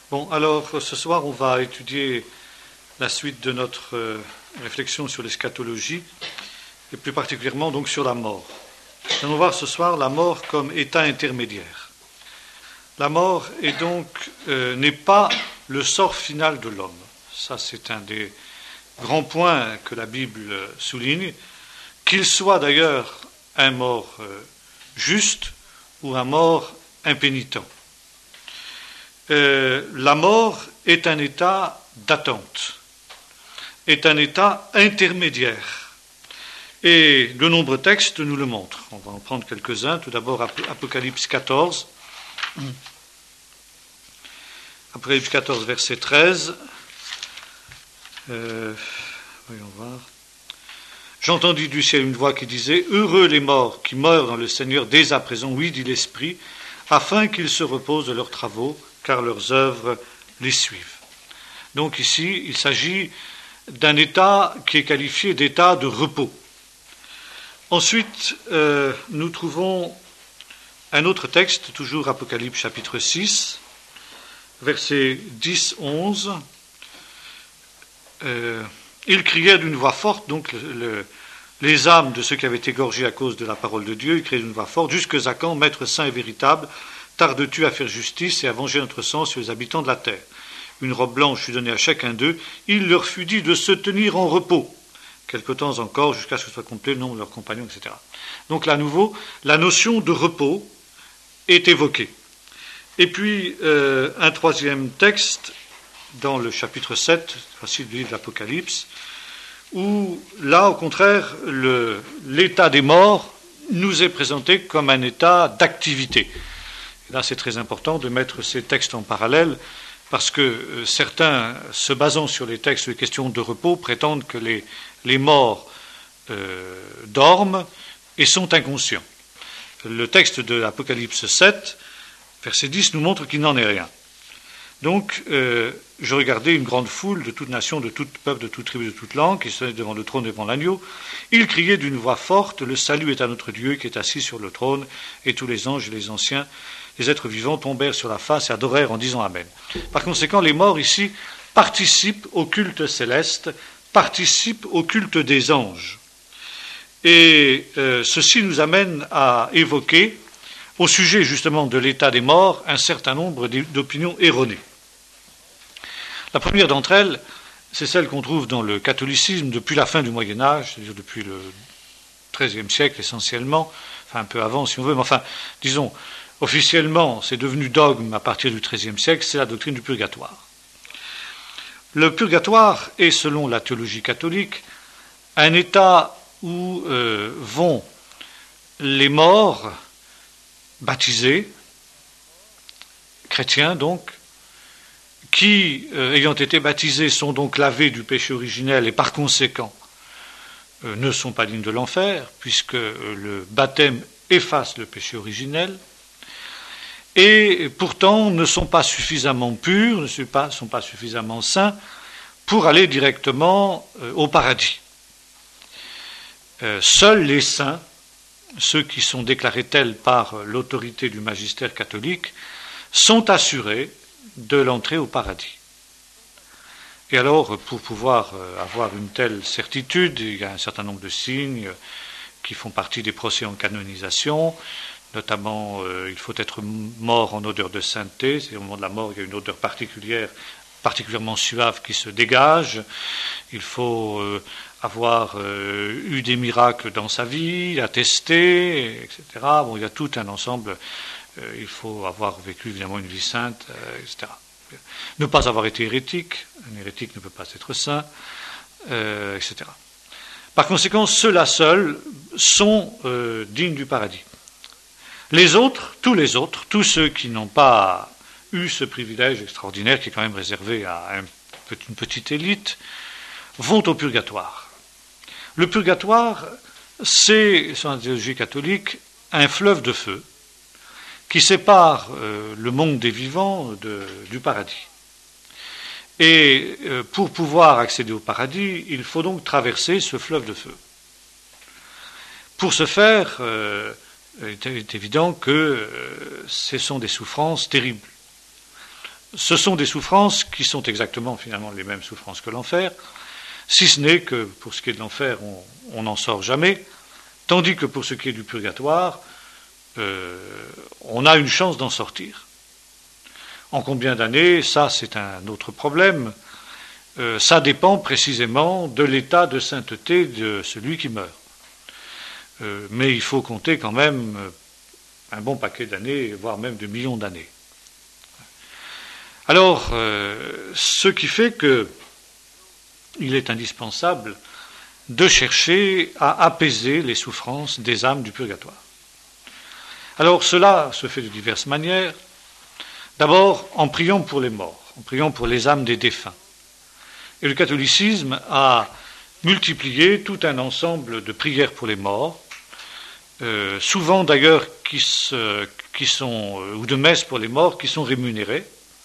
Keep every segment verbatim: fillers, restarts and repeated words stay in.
Bon, alors ce soir, on va étudier la suite de notre euh, réflexion sur l'eschatologie, et plus particulièrement donc sur la mort. Nous allons voir ce soir la mort comme état intermédiaire. La mort est donc euh, n'est pas le sort final de l'homme. Ça, c'est un des grands points que la Bible souligne, qu'il soit d'ailleurs un mort euh, juste ou un mort impénitent. Euh, la mort est un état d'attente, est un état intermédiaire. Et de nombreux textes nous le montrent. On va en prendre quelques-uns. Tout d'abord, Apocalypse quatorze. Apocalypse quatorze, verset treize. Euh, voyons voir. J'entendis du ciel une voix qui disait « Heureux les morts qui meurent dans le Seigneur dès à présent, oui, dit l'Esprit, afin qu'ils se reposent de leurs travaux, car leurs œuvres les suivent. » Donc ici, il s'agit d'un état qui est qualifié d'état de repos. Ensuite, euh, nous trouvons un autre texte, toujours Apocalypse chapitre six, versets dix à onze. Euh, ils crièrent d'une voix forte, donc le, le, les âmes de ceux qui avaient été égorgés à cause de la parole de Dieu, ils criaient d'une voix forte, jusque à quand, Maître saint et véritable, tardes-tu à faire justice et à venger notre sang sur les habitants de la terre? Une robe blanche fut donnée à chacun d'eux, il leur fut dit de se tenir en repos, quelque temps encore, jusqu'à ce que soit complet le nombre de leurs compagnons, et cetera. Donc là, à nouveau, la notion de repos est évoquée. Et puis, euh, un troisième texte, dans le chapitre sept, voici le livre de l'Apocalypse, où là, au contraire, le, l'état des morts nous est présenté comme un état d'activité. Et là, c'est très important de mettre ces textes en parallèle, parce que euh, certains, se basant sur les textes de questions de repos, prétendent que les, les morts euh, dorment et sont inconscients. Le texte de l'Apocalypse sept, verset dix, nous montre qu'il n'en est rien. Donc, euh, je regardais une grande foule de toute nation, de tout peuple, de toute tribu, de toute langue, qui se tenait devant le trône, devant l'agneau. Ils criaient d'une voix forte, le salut est à notre Dieu qui est assis sur le trône, et tous les anges et les anciens, les êtres vivants tombèrent sur la face et adorèrent en disant Amen. Par conséquent, les morts ici participent au culte céleste, participent au culte des anges. Et euh, ceci nous amène à évoquer, au sujet justement de l'état des morts, un certain nombre d'opinions erronées. La première d'entre elles, c'est celle qu'on trouve dans le catholicisme depuis la fin du Moyen-Âge, c'est-à-dire depuis le treizième siècle essentiellement, enfin un peu avant si on veut, mais enfin, disons, officiellement, c'est devenu dogme à partir du treizième siècle, c'est la doctrine du purgatoire. Le purgatoire est, selon la théologie catholique, un état où euh, vont les morts baptisés, chrétiens donc, qui, euh, ayant été baptisés, sont donc lavés du péché originel et par conséquent euh, ne sont pas dignes de l'enfer, puisque euh, le baptême efface le péché originel, et pourtant ne sont pas suffisamment purs, ne sont pas, sont pas suffisamment saints pour aller directement euh, au paradis. Euh, seuls les saints, ceux qui sont déclarés tels par l'autorité du magistère catholique, sont assurés de l'entrée au paradis. Et alors, pour pouvoir avoir une telle certitude, il y a un certain nombre de signes qui font partie des procès en canonisation, notamment euh, il faut être mort en odeur de sainteté, c'est au moment de la mort il y a une odeur particulière, particulièrement suave qui se dégage, il faut euh, avoir euh, eu des miracles dans sa vie, attestés, et cetera. Bon, il y a tout un ensemble, euh, il faut avoir vécu évidemment une vie sainte, euh, et cetera. Ne pas avoir été hérétique, un hérétique ne peut pas être saint, euh, et cetera. Par conséquent, ceux-là seuls sont euh, dignes du paradis. Les autres, tous les autres, tous ceux qui n'ont pas eu ce privilège extraordinaire qui est quand même réservé à un, une petite élite, vont au purgatoire. Le purgatoire, c'est, selon la théologie catholique, un fleuve de feu qui sépare euh, le monde des vivants de, du paradis. Et euh, pour pouvoir accéder au paradis, il faut donc traverser ce fleuve de feu. Pour ce faire, euh, il est évident que euh, ce sont des souffrances terribles. ce sont des souffrances qui sont exactement finalement les mêmes souffrances que l'enfer, si ce n'est que pour ce qui est de l'enfer, on n'en sort jamais, tandis que pour ce qui est du purgatoire, euh, on a une chance d'en sortir. En combien d'années, ça c'est un autre problème, euh, ça dépend précisément de l'état de sainteté de celui qui meurt. Euh, mais il faut compter quand même un bon paquet d'années, voire même de millions d'années. Alors, euh, ce qui fait que il est indispensable de chercher à apaiser les souffrances des âmes du purgatoire. Alors, cela se fait de diverses manières. D'abord, en priant pour les morts, en priant pour les âmes des défunts. Et le catholicisme a multiplié tout un ensemble de prières pour les morts, euh, souvent d'ailleurs qui, se, qui sont, ou de messes pour les morts qui sont rémunérées.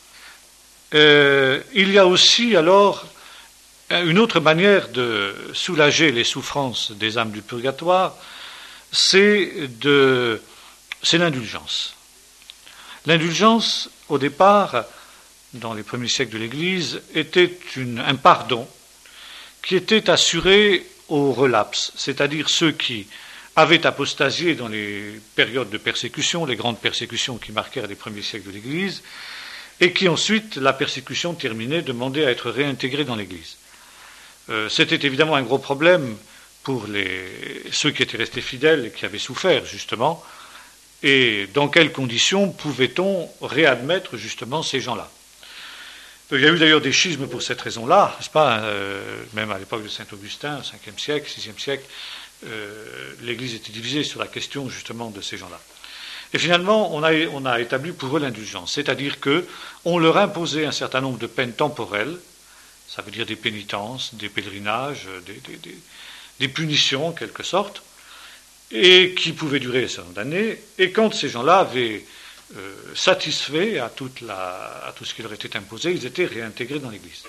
Euh, il y a aussi alors une autre manière de soulager les souffrances des âmes du purgatoire, c'est, de, c'est l'indulgence. L'indulgence, au départ, dans les premiers siècles de l'Église, était une, un pardon qui était assuré aux relapses, c'est-à-dire ceux qui avaient apostasié dans les périodes de persécution, les grandes persécutions qui marquèrent les premiers siècles de l'Église, et qui ensuite, la persécution terminée, demandaient à être réintégrés dans l'Église. Euh, c'était évidemment un gros problème pour les, ceux qui étaient restés fidèles et qui avaient souffert, justement, et dans quelles conditions pouvait-on réadmettre, justement, ces gens-là. Il y a eu d'ailleurs des schismes pour cette raison-là, n'est-ce pas, euh, même à l'époque de saint Augustin, cinquième siècle, sixième siècle, euh, l'Église était divisée sur la question, justement, de ces gens-là. Et finalement, on a, on a établi pour eux l'indulgence, c'est-à-dire qu'on leur imposait un certain nombre de peines temporelles, ça veut dire des pénitences, des pèlerinages, des, des, des, des punitions en quelque sorte, et qui pouvaient durer un certain nombre d'années, et quand ces gens-là avaient euh, satisfait à, toute la, à tout ce qui leur était imposé, ils étaient réintégrés dans l'Église.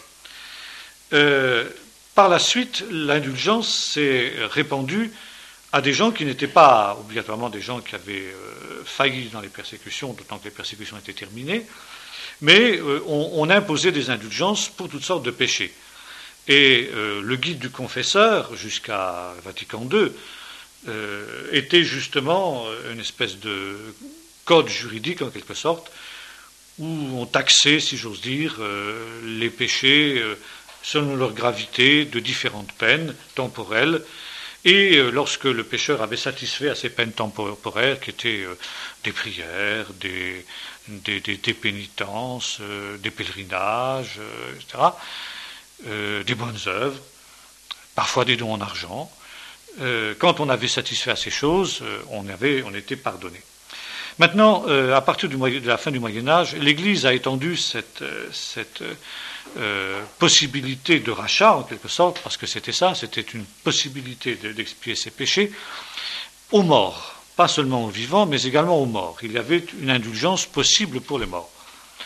Euh, par la suite, l'indulgence s'est répandue à des gens qui n'étaient pas obligatoirement des gens qui avaient euh, failli dans les persécutions, d'autant que les persécutions étaient terminées, mais euh, on, on imposait des indulgences pour toutes sortes de péchés. Et euh, le guide du confesseur, jusqu'à Vatican deux, euh, était justement une espèce de code juridique, en quelque sorte, où on taxait, si j'ose dire, euh, les péchés euh, selon leur gravité de différentes peines temporelles. Et lorsque le pécheur avait satisfait à ces peines temporaires, qui étaient euh, des prières, des, des, des, des pénitences, euh, des pèlerinages, euh, et cetera, euh, des bonnes œuvres, parfois des dons en argent, euh, quand on avait satisfait à ces choses, euh, on, avait, on était pardonné. Maintenant, euh, à partir du, de la fin du Moyen-Âge, l'Église a étendu cette, cette euh, possibilité de rachat, en quelque sorte, parce que c'était ça, c'était une possibilité de, d'expier ses péchés, aux morts, pas seulement aux vivants, mais également aux morts. Il y avait une indulgence possible pour les morts.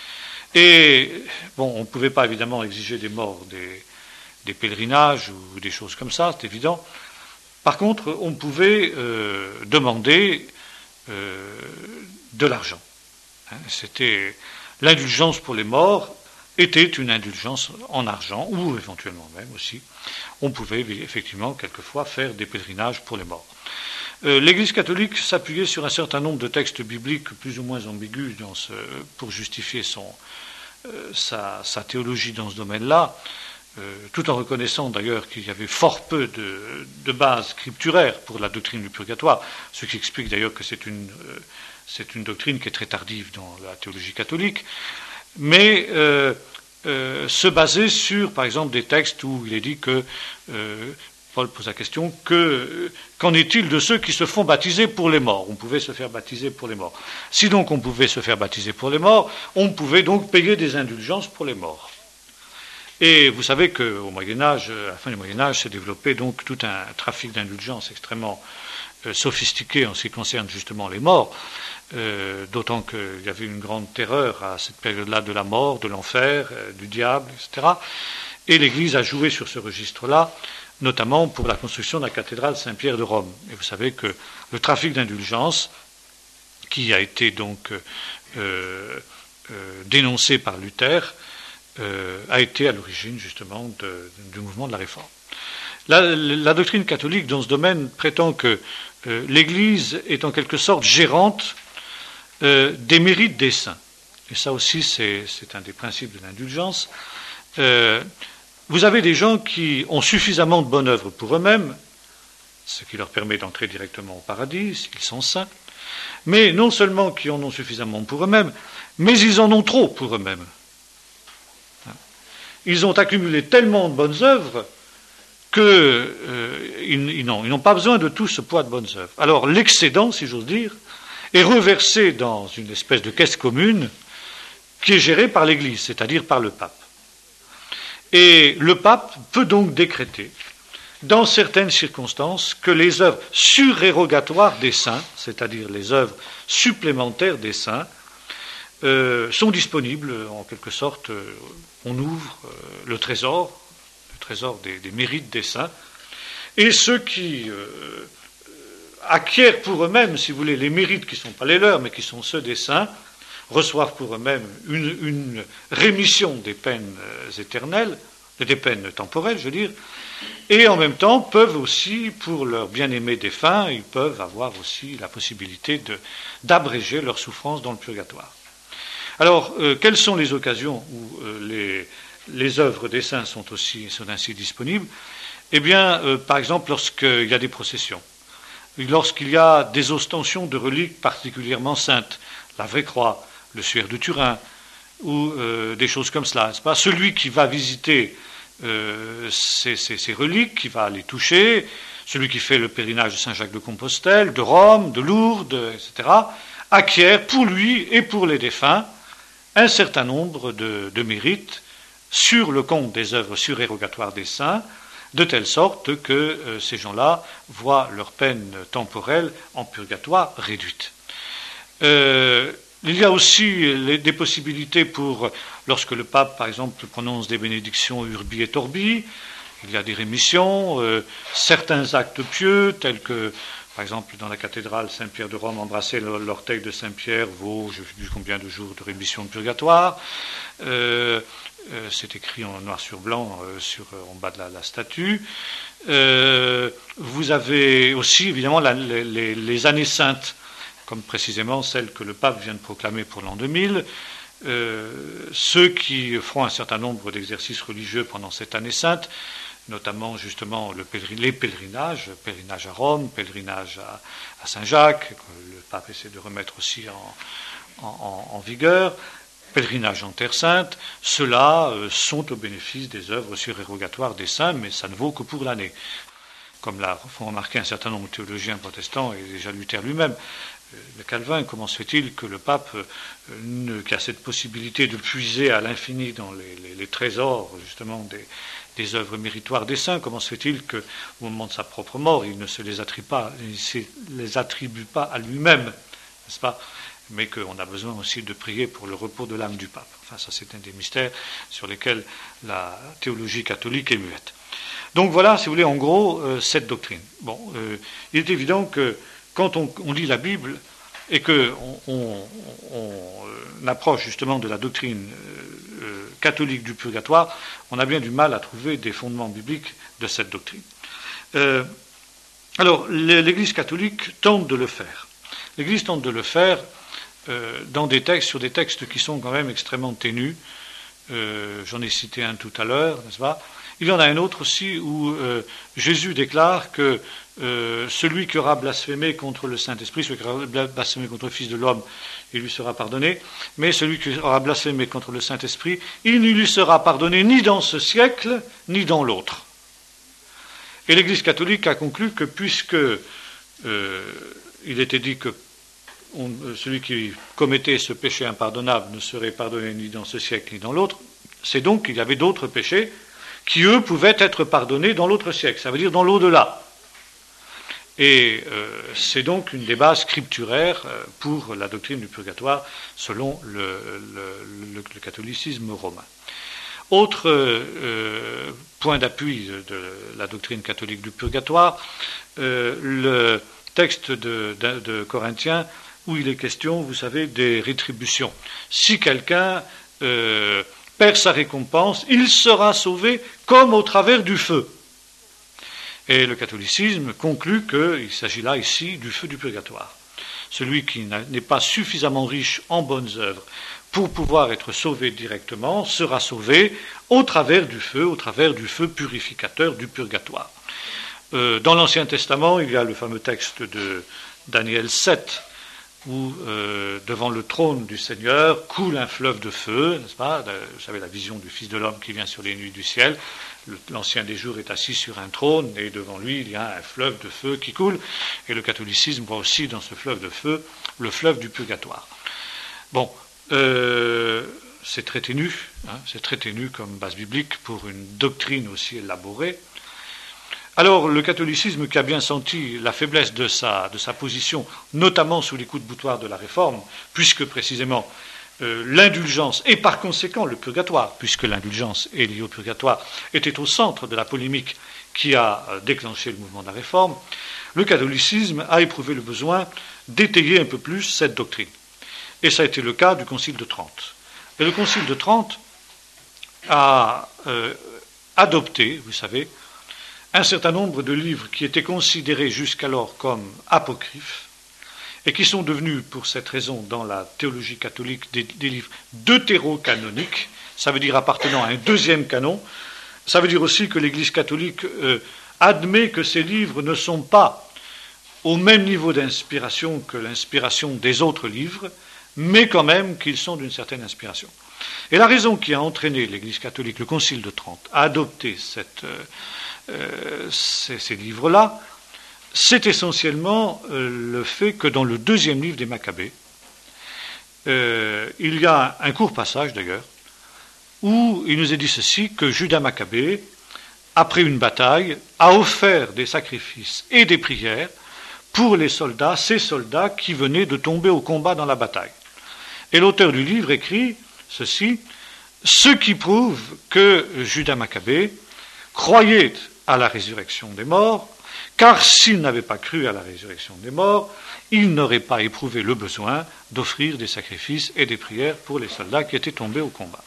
Et, bon, on ne pouvait pas évidemment exiger des morts des, des pèlerinages ou des choses comme ça, c'est évident. Par contre, on pouvait euh, demander Euh, de l'argent. Hein, c'était l'indulgence pour les morts était une indulgence en argent, ou éventuellement même aussi, on pouvait effectivement quelquefois faire des pèlerinages pour les morts. Euh, L'Église catholique s'appuyait sur un certain nombre de textes bibliques plus ou moins ambigus dans ce, pour justifier son, euh, sa, sa théologie dans ce domaine-là, euh, tout en reconnaissant d'ailleurs qu'il y avait fort peu de, de bases scripturaires pour la doctrine du purgatoire, ce qui explique d'ailleurs que c'est une, euh, c'est une doctrine qui est très tardive dans la théologie catholique, mais euh, euh, se baser sur, par exemple, des textes où il est dit que, euh, Paul pose la question, que, qu'en est-il de ceux qui se font baptiser pour les morts? On pouvait se faire baptiser pour les morts. Si donc on pouvait se faire baptiser pour les morts, on pouvait donc payer des indulgences pour les morts. Et vous savez qu'au Moyen-Âge, à la fin du Moyen-Âge, s'est développé donc tout un trafic d'indulgences extrêmement euh, sophistiqué en ce qui concerne justement les morts, euh, d'autant qu'il y avait une grande terreur à cette période-là de la mort, de l'enfer, euh, du diable, et cetera. Et l'Église a joué sur ce registre-là, notamment pour la construction de la cathédrale Saint-Pierre de Rome. Et vous savez que le trafic d'indulgences, qui a été donc euh, euh, dénoncé par Luther, euh, a été à l'origine justement de, du mouvement de la Réforme. La, la doctrine catholique dans ce domaine prétend que euh, l'Église est en quelque sorte gérante euh, des mérites des saints. Et ça aussi, c'est, c'est un des principes de l'indulgence. Euh, vous avez des gens qui ont suffisamment de bonnes œuvres pour eux-mêmes, ce qui leur permet d'entrer directement au paradis, s'ils sont saints, mais non seulement qui en ont suffisamment pour eux-mêmes, mais ils en ont trop pour eux-mêmes. Ils ont accumulé tellement de bonnes œuvres qu'ils euh, ils n'ont, ils n'ont pas besoin de tout ce poids de bonnes œuvres. Alors l'excédent, si j'ose dire, est reversé dans une espèce de caisse commune qui est gérée par l'Église, c'est-à-dire par le pape. Et le pape peut donc décréter, dans certaines circonstances, que les œuvres surérogatoires des saints, c'est-à-dire les œuvres supplémentaires des saints, euh, sont disponibles, en quelque sorte, euh, on ouvre euh, le trésor, le trésor des, des mérites des saints, et ceux qui euh, acquièrent pour eux-mêmes, si vous voulez, les mérites qui ne sont pas les leurs, mais qui sont ceux des saints, reçoivent pour eux-mêmes une, une rémission des peines éternelles, des peines temporelles, je veux dire, et en même temps peuvent aussi, pour leurs bien-aimés défunts, ils peuvent avoir aussi la possibilité de, d'abréger leur souffrance dans le purgatoire. Alors, euh, quelles sont les occasions où euh, les, les œuvres des saints sont, aussi, sont ainsi disponibles? Eh bien, euh, par exemple, lorsqu'il y a des processions, lorsqu'il y a des ostensions de reliques particulièrement saintes, la vraie croix, le suaire de Turin, ou euh, des choses comme cela. C'est pas celui qui va visiter euh, ces, ces, ces reliques, qui va les toucher, celui qui fait le pèlerinage de Saint-Jacques de Compostelle, de Rome, de Lourdes, et cetera, acquiert pour lui et pour les défunts un certain nombre de, de mérites sur le compte des œuvres surérogatoires des saints, de telle sorte que euh, ces gens-là voient leur peine temporelle en purgatoire réduite. Euh, il y a aussi les, des possibilités pour, lorsque le pape, par exemple, prononce des bénédictions urbi et torbi, il y a des rémissions, euh, certains actes pieux, tels que, par exemple, dans la cathédrale Saint-Pierre de Rome, embrasser l'orteil de Saint-Pierre vaut, je ne sais plus combien de jours de rémission de purgatoire. Euh, euh, c'est écrit en noir sur blanc euh, sur, en bas de la, la statue. Euh, vous avez aussi, évidemment, la, les, les années saintes, comme précisément celle que le pape vient de proclamer pour l'an deux mille. Euh, ceux qui feront un certain nombre d'exercices religieux pendant cette année sainte, notamment justement le pèlerin, les pèlerinages, pèlerinage à Rome, pèlerinage à, à Saint-Jacques, que le pape essaie de remettre aussi en, en, en vigueur, pèlerinage en Terre Sainte, ceux-là euh, sont au bénéfice des œuvres surérogatoires des saints, mais ça ne vaut que pour l'année. Comme l'a font remarquer un certain nombre de théologiens protestants, et déjà Luther lui-même, le Calvin, comment se fait-il que le pape, euh, qui a cette possibilité de puiser à l'infini dans les, les, les trésors, justement, des, des œuvres méritoires des saints, comment se fait-il qu'au moment de sa propre mort, il ne se les attribue pas, il se les attribue pas à lui-même, n'est-ce pas, mais qu'on a besoin aussi de prier pour le repos de l'âme du pape. Enfin, ça, c'est un des mystères sur lesquels la théologie catholique est muette. Donc voilà, si vous voulez, en gros, euh, cette doctrine. Bon, euh, il est évident que quand on, on lit la Bible et qu'on on, on, on approche justement de la doctrine euh, catholique du purgatoire, on a bien du mal à trouver des fondements bibliques de cette doctrine. Euh, alors, l'Église catholique tente de le faire. L'Église tente de le faire euh, dans des textes, sur des textes qui sont quand même extrêmement ténus. Euh, j'en ai cité un tout à l'heure, n'est-ce pas ? Il y en a un autre aussi où euh, Jésus déclare que euh, celui qui aura blasphémé contre le Saint-Esprit, celui qui aura blasphémé contre le Fils de l'homme, il lui sera pardonné, mais celui qui aura blasphémé contre le Saint-Esprit, il ne lui sera pardonné ni dans ce siècle, ni dans l'autre. Et l'Église catholique a conclu que puisque euh, il était dit que on, celui qui commettait ce péché impardonnable ne serait pardonné ni dans ce siècle, ni dans l'autre, c'est donc qu'il y avait d'autres péchés qui, eux, pouvaient être pardonnés dans l'autre siècle, ça veut dire dans l'au-delà. Et euh, c'est donc une des bases scripturaires euh, pour la doctrine du purgatoire, selon le, le, le, le catholicisme romain. Autre euh, point d'appui de, de la doctrine catholique du purgatoire, euh, le texte de, de, de Corinthiens où il est question, vous savez, des rétributions. Si quelqu'un euh, perd sa récompense, il sera sauvé comme au travers du feu. Et le catholicisme conclut qu'il s'agit là ici du feu du purgatoire. Celui qui n'est pas suffisamment riche en bonnes œuvres pour pouvoir être sauvé directement sera sauvé au travers du feu, au travers du feu purificateur du purgatoire. Euh, dans l'Ancien Testament, il y a le fameux texte de Daniel sept, où euh, devant le trône du Seigneur coule un fleuve de feu, n'est-ce pas? Vous savez, la vision du Fils de l'homme qui vient sur les nuits du ciel. L'Ancien des jours est assis sur un trône, et devant lui, il y a un fleuve de feu qui coule. Et le catholicisme voit aussi dans ce fleuve de feu le fleuve du purgatoire. Bon, euh, c'est très ténu, hein, c'est très ténu comme base biblique pour une doctrine aussi élaborée. Alors, le catholicisme, qui a bien senti la faiblesse de sa, de sa position, notamment sous les coups de boutoir de la Réforme, puisque précisément euh, l'indulgence, et par conséquent le purgatoire, puisque l'indulgence est liée au purgatoire, était au centre de la polémique qui a euh, déclenché le mouvement de la Réforme, le catholicisme a éprouvé le besoin d'étayer un peu plus cette doctrine. Et ça a été le cas du Concile de Trente. Et le Concile de Trente a euh, adopté, vous savez, un certain nombre de livres qui étaient considérés jusqu'alors comme apocryphes et qui sont devenus, pour cette raison, dans la théologie catholique, des, des livres deutérocanoniques, ça veut dire appartenant à un deuxième canon. Ça veut dire aussi que l'Église catholique euh, admet que ces livres ne sont pas au même niveau d'inspiration que l'inspiration des autres livres, mais quand même qu'ils sont d'une certaine inspiration. Et la raison qui a entraîné l'Église catholique, le Concile de Trente, à adopter cette... Euh, Euh, ces, ces livres-là, c'est essentiellement euh, le fait que dans le deuxième livre des Maccabées, euh, il y a un court passage d'ailleurs, où il nous est dit ceci, que Judas Maccabée, après une bataille, a offert des sacrifices et des prières pour les soldats, ces soldats qui venaient de tomber au combat dans la bataille. Et l'auteur du livre écrit ceci, ce qui prouve que Judas Maccabée croyait à la résurrection des morts, car s'il n'avait pas cru à la résurrection des morts, il n'aurait pas éprouvé le besoin d'offrir des sacrifices et des prières pour les soldats qui étaient tombés au combat.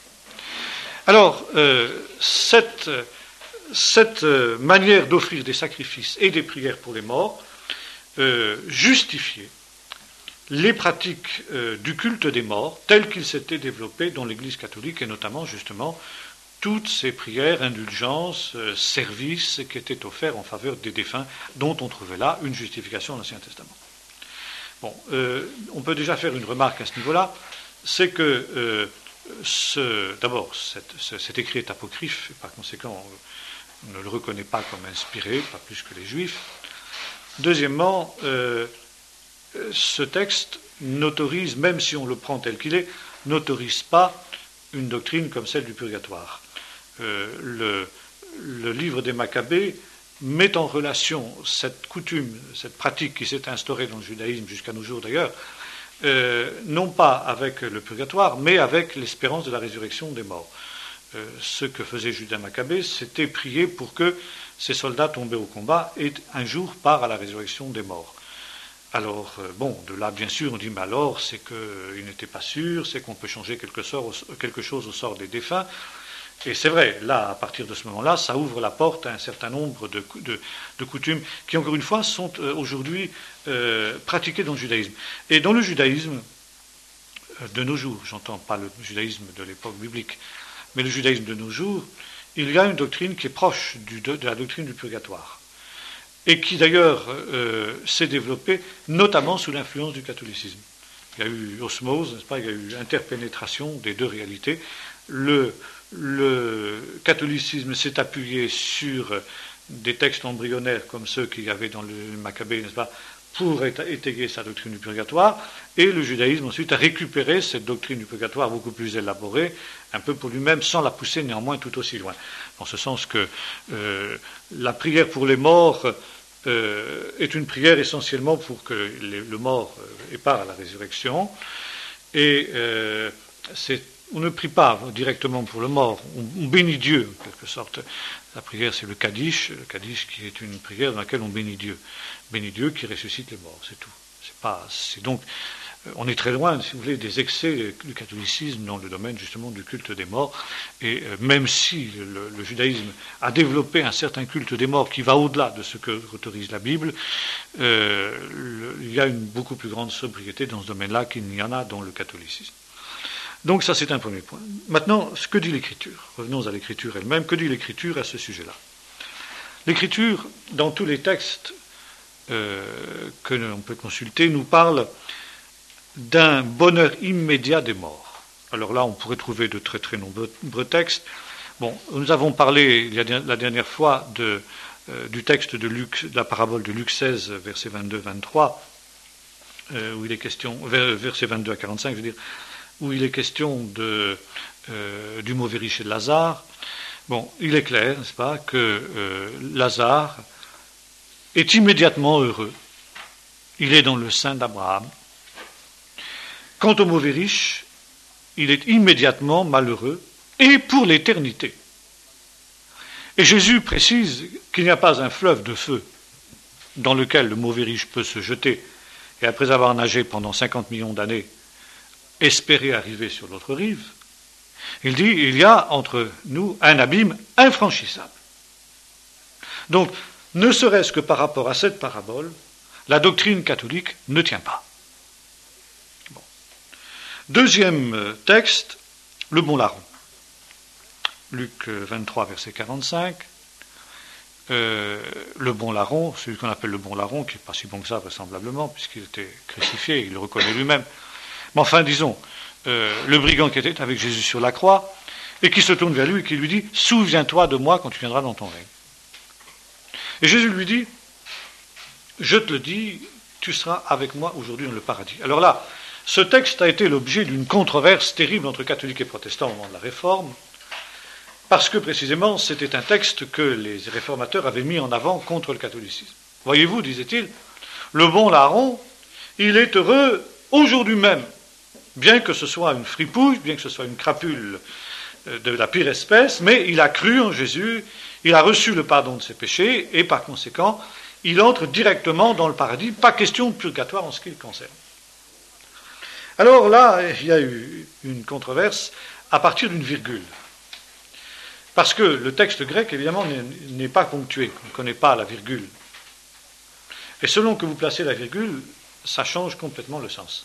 Alors, euh, cette, cette manière d'offrir des sacrifices et des prières pour les morts euh, justifiait les pratiques euh, du culte des morts telles qu'il s'était développé dans l'Église catholique, et notamment, justement, toutes ces prières, indulgences, euh, services qui étaient offerts en faveur des défunts, dont on trouvait là une justification dans l'Ancien Testament. Bon, euh, on peut déjà faire une remarque à ce niveau-là, c'est que euh, ce, d'abord, cette, ce, cet écrit est apocryphe, et par conséquent, on ne le reconnaît pas comme inspiré, pas plus que les Juifs. Deuxièmement, euh, ce texte n'autorise, même si on le prend tel qu'il est, n'autorise pas une doctrine comme celle du purgatoire. Euh, le, le livre des Maccabées met en relation cette coutume, cette pratique qui s'est instaurée dans le judaïsme jusqu'à nos jours d'ailleurs, euh, non pas avec le purgatoire, mais avec l'espérance de la résurrection des morts. Euh, ce que faisait Judas Maccabée, c'était prier pour que ces soldats tombés au combat aient un jour part à la résurrection des morts. Alors, euh, bon, de là, bien sûr, on dit, mais alors, c'est qu'il n'était pas sûr, c'est qu'on peut changer quelque, sort, quelque chose au sort des défunts. Et c'est vrai, là, à partir de ce moment-là, ça ouvre la porte à un certain nombre de, de, de coutumes qui, encore une fois, sont euh, aujourd'hui euh, pratiquées dans le judaïsme. Et dans le judaïsme, euh, de nos jours, j'entends pas le judaïsme de l'époque biblique, mais le judaïsme de nos jours, il y a une doctrine qui est proche du, de, de la doctrine du purgatoire, et qui d'ailleurs euh, s'est développée notamment sous l'influence du catholicisme. Il y a eu osmose, n'est-ce pas, il y a eu interpénétration des deux réalités. Le, le catholicisme s'est appuyé sur des textes embryonnaires comme ceux qu'il y avait dans le Maccabée, n'est-ce pas, pour étayer sa doctrine du purgatoire, et le judaïsme ensuite a récupéré cette doctrine du purgatoire beaucoup plus élaborée, un peu pour lui-même, sans la pousser néanmoins tout aussi loin. En ce sens que euh, la prière pour les morts euh, est une prière essentiellement pour que les, le mort euh, ait part à la résurrection, et euh, c'est on ne prie pas directement pour le mort, on, on bénit Dieu, en quelque sorte. La prière, c'est le Kaddish, le Kaddish qui est une prière dans laquelle on bénit Dieu. Bénit Dieu qui ressuscite les morts, c'est tout. C'est pas, c'est donc on est très loin, si vous voulez, des excès du catholicisme dans le domaine justement du culte des morts. Et euh, même si le, le judaïsme a développé un certain culte des morts qui va au-delà de ce que autorise la Bible, euh, le, il y a une beaucoup plus grande sobriété dans ce domaine-là qu'il n'y en a dans le catholicisme. Donc ça, c'est un premier point. Maintenant, ce que dit l'Écriture. Revenons à l'Écriture elle-même. Que dit l'Écriture à ce sujet-là? L'Écriture, dans tous les textes euh, que l'on peut consulter, nous parle d'un bonheur immédiat des morts. Alors là, on pourrait trouver de très très nombreux textes. Bon, nous avons parlé il y a la dernière fois de, euh, du texte de Luc, de la parabole de Luc seize, versets vingt-deux à vingt-trois, euh, où il est question, versets vingt-deux à quarante-cinq, je veux dire, où il est question de, euh, du mauvais riche et de Lazare. Bon, il est clair, n'est-ce pas, que euh, Lazare est immédiatement heureux. Il est dans le sein d'Abraham. Quant au mauvais riche, il est immédiatement malheureux, et pour l'éternité. Et Jésus précise qu'il n'y a pas un fleuve de feu dans lequel le mauvais riche peut se jeter, et après avoir nagé pendant cinquante millions d'années, espérer arriver sur l'autre rive. Il dit, il y a entre nous un abîme infranchissable. Donc, ne serait-ce que par rapport à cette parabole, la doctrine catholique ne tient pas. Bon. Deuxième texte, le bon larron. Luc vingt-trois, verset quarante-cinq. Euh, le bon larron, celui qu'on appelle le bon larron, qui n'est pas si bon que ça, vraisemblablement, puisqu'il était crucifié, il le reconnaît lui-même. Mais enfin, disons, euh, le brigand qui était avec Jésus sur la croix, et qui se tourne vers lui et qui lui dit « Souviens-toi de moi quand tu viendras dans ton règne. » Et Jésus lui dit « Je te le dis, tu seras avec moi aujourd'hui dans le paradis. » Alors là, ce texte a été l'objet d'une controverse terrible entre catholiques et protestants au moment de la Réforme, parce que précisément c'était un texte que les réformateurs avaient mis en avant contre le catholicisme. Voyez-vous, disait-il, le bon larron, il est heureux aujourd'hui même, bien que ce soit une fripouille, bien que ce soit une crapule de la pire espèce, mais il a cru en Jésus, il a reçu le pardon de ses péchés, et par conséquent, il entre directement dans le paradis, pas question de purgatoire en ce qui le concerne. Alors là, il y a eu une controverse à partir d'une virgule. Parce que le texte grec, évidemment, n'est pas ponctué, on ne connaît pas la virgule. Et selon que vous placez la virgule, ça change complètement le sens.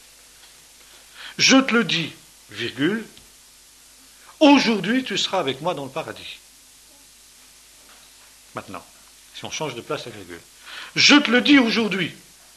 Je te le dis, virgule, aujourd'hui tu seras avec moi dans le paradis. Maintenant, si on change de place la virgule. Je te le dis aujourd'hui,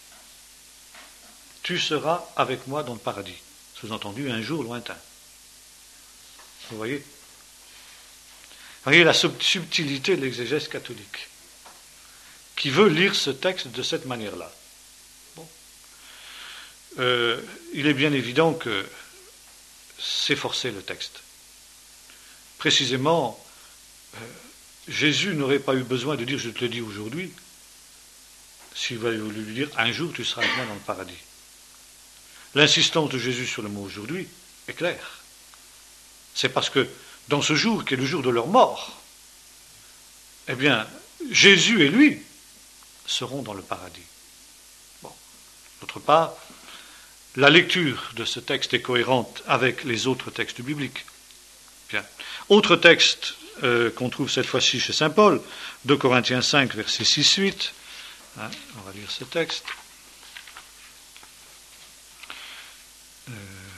tu seras avec moi dans le paradis. Sous-entendu, un jour lointain. Vous voyez ? Vous voyez la subtilité de l'exégèse catholique, qui veut lire ce texte de cette manière-là. Bon. Euh, il est bien évident que c'est forcer le texte. Précisément, euh, Jésus n'aurait pas eu besoin de dire « je te le dis aujourd'hui » s'il avait voulu lui dire « un jour tu seras avec moi dans le paradis ». L'insistance de Jésus sur le mot « aujourd'hui » est claire. C'est parce que dans ce jour, qui est le jour de leur mort, eh bien, Jésus et lui seront dans le paradis. Bon. D'autre part, la lecture de ce texte est cohérente avec les autres textes bibliques. Bien. Autre texte euh, qu'on trouve cette fois-ci chez saint Paul, deux Corinthiens cinq, versets six à huit. Hein, on va lire ce texte. Euh,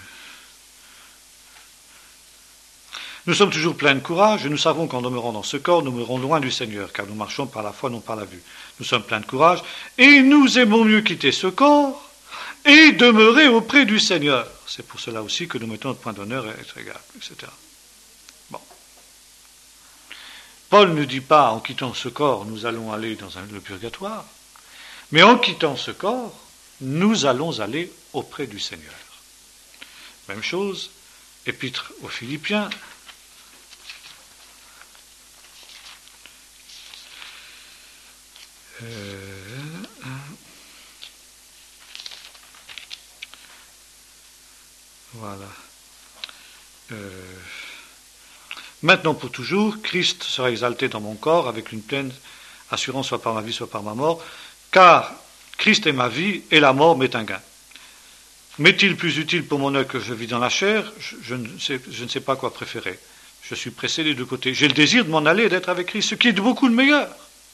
Nous sommes toujours pleins de courage et nous savons qu'en demeurant dans ce corps, nous mourrons loin du Seigneur, car nous marchons par la foi, non par la vue. Nous sommes pleins de courage et nous aimons mieux quitter ce corps et demeurer auprès du Seigneur. C'est pour cela aussi que nous mettons notre point d'honneur à être égal, et cetera. Bon. Paul ne dit pas, en quittant ce corps, nous allons aller dans un, le purgatoire, mais en quittant ce corps, nous allons aller auprès du Seigneur. Même chose, épître aux Philippiens, Euh, voilà. Euh, maintenant pour toujours, Christ sera exalté dans mon corps avec une pleine assurance, soit par ma vie, soit par ma mort, car Christ est ma vie et la mort m'est un gain. M'est-il plus utile pour mon œil que je vis dans la chair? je, je, ne sais, je ne sais pas quoi préférer. Je suis pressé des deux côtés. J'ai le désir de m'en aller et d'être avec Christ, ce qui est de beaucoup de meilleur.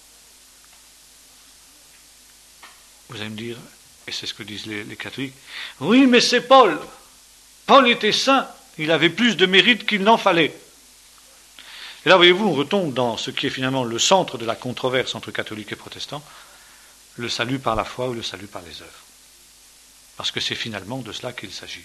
Vous allez me dire, et c'est ce que disent les, les catholiques, oui, mais c'est Paul. Paul était saint. Il avait plus de mérite qu'il n'en fallait. Et là, voyez-vous, on retombe dans ce qui est finalement le centre de la controverse entre catholiques et protestants, le salut par la foi ou le salut par les œuvres. Parce que c'est finalement de cela qu'il s'agit.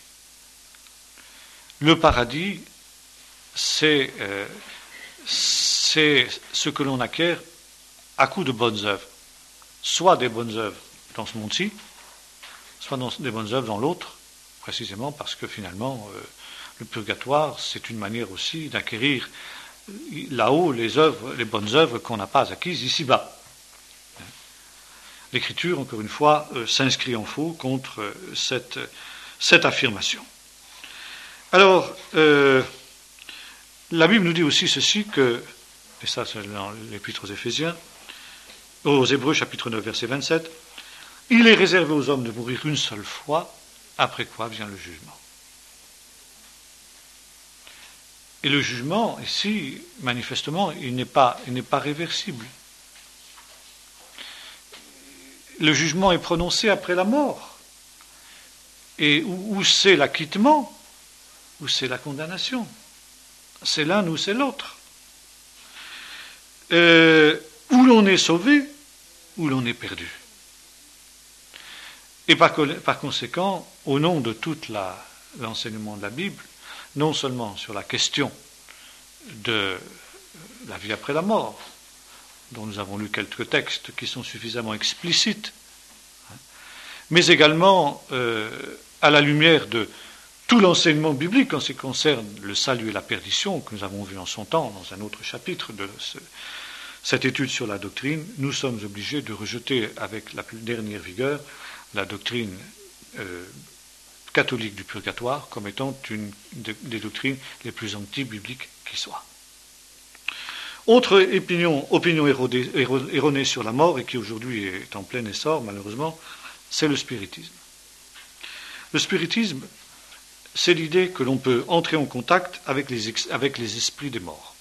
Le paradis, c'est, euh, c'est ce que l'on acquiert à coup de bonnes œuvres. Soit des bonnes œuvres dans ce monde-ci, soit dans des bonnes œuvres dans l'autre, précisément parce que finalement, euh, le purgatoire, c'est une manière aussi d'acquérir là-haut les œuvres, les bonnes œuvres qu'on n'a pas acquises ici-bas. L'Écriture, encore une fois, euh, s'inscrit en faux contre euh, cette, cette affirmation. Alors, euh, la Bible nous dit aussi ceci que, et ça c'est dans l'Épître aux Éphésiens, aux Hébreux chapitre neuf verset vingt-sept, il est réservé aux hommes de mourir une seule fois, après quoi vient le jugement. Et le jugement, ici, manifestement, il n'est pas, il n'est pas réversible. Le jugement est prononcé après la mort. Et où, où c'est l'acquittement, où c'est la condamnation. C'est l'un ou c'est l'autre. Euh, où l'on est sauvé, où l'on est perdu. Et par, par conséquent, au nom de tout la, l'enseignement de la Bible, non seulement sur la question de la vie après la mort, dont nous avons lu quelques textes qui sont suffisamment explicites, mais également euh, à la lumière de tout l'enseignement biblique en ce qui concerne le salut et la perdition, que nous avons vu en son temps dans un autre chapitre de ce, cette étude sur la doctrine, nous sommes obligés de rejeter avec la plus dernière vigueur la doctrine euh, catholique du purgatoire comme étant une des doctrines les plus anti-bibliques qui soient. Autre opinion, opinion érodée, erronée sur la mort et qui aujourd'hui est en plein essor malheureusement, c'est le spiritisme. Le spiritisme, c'est l'idée que l'on peut entrer en contact avec les, ex, avec les esprits des morts.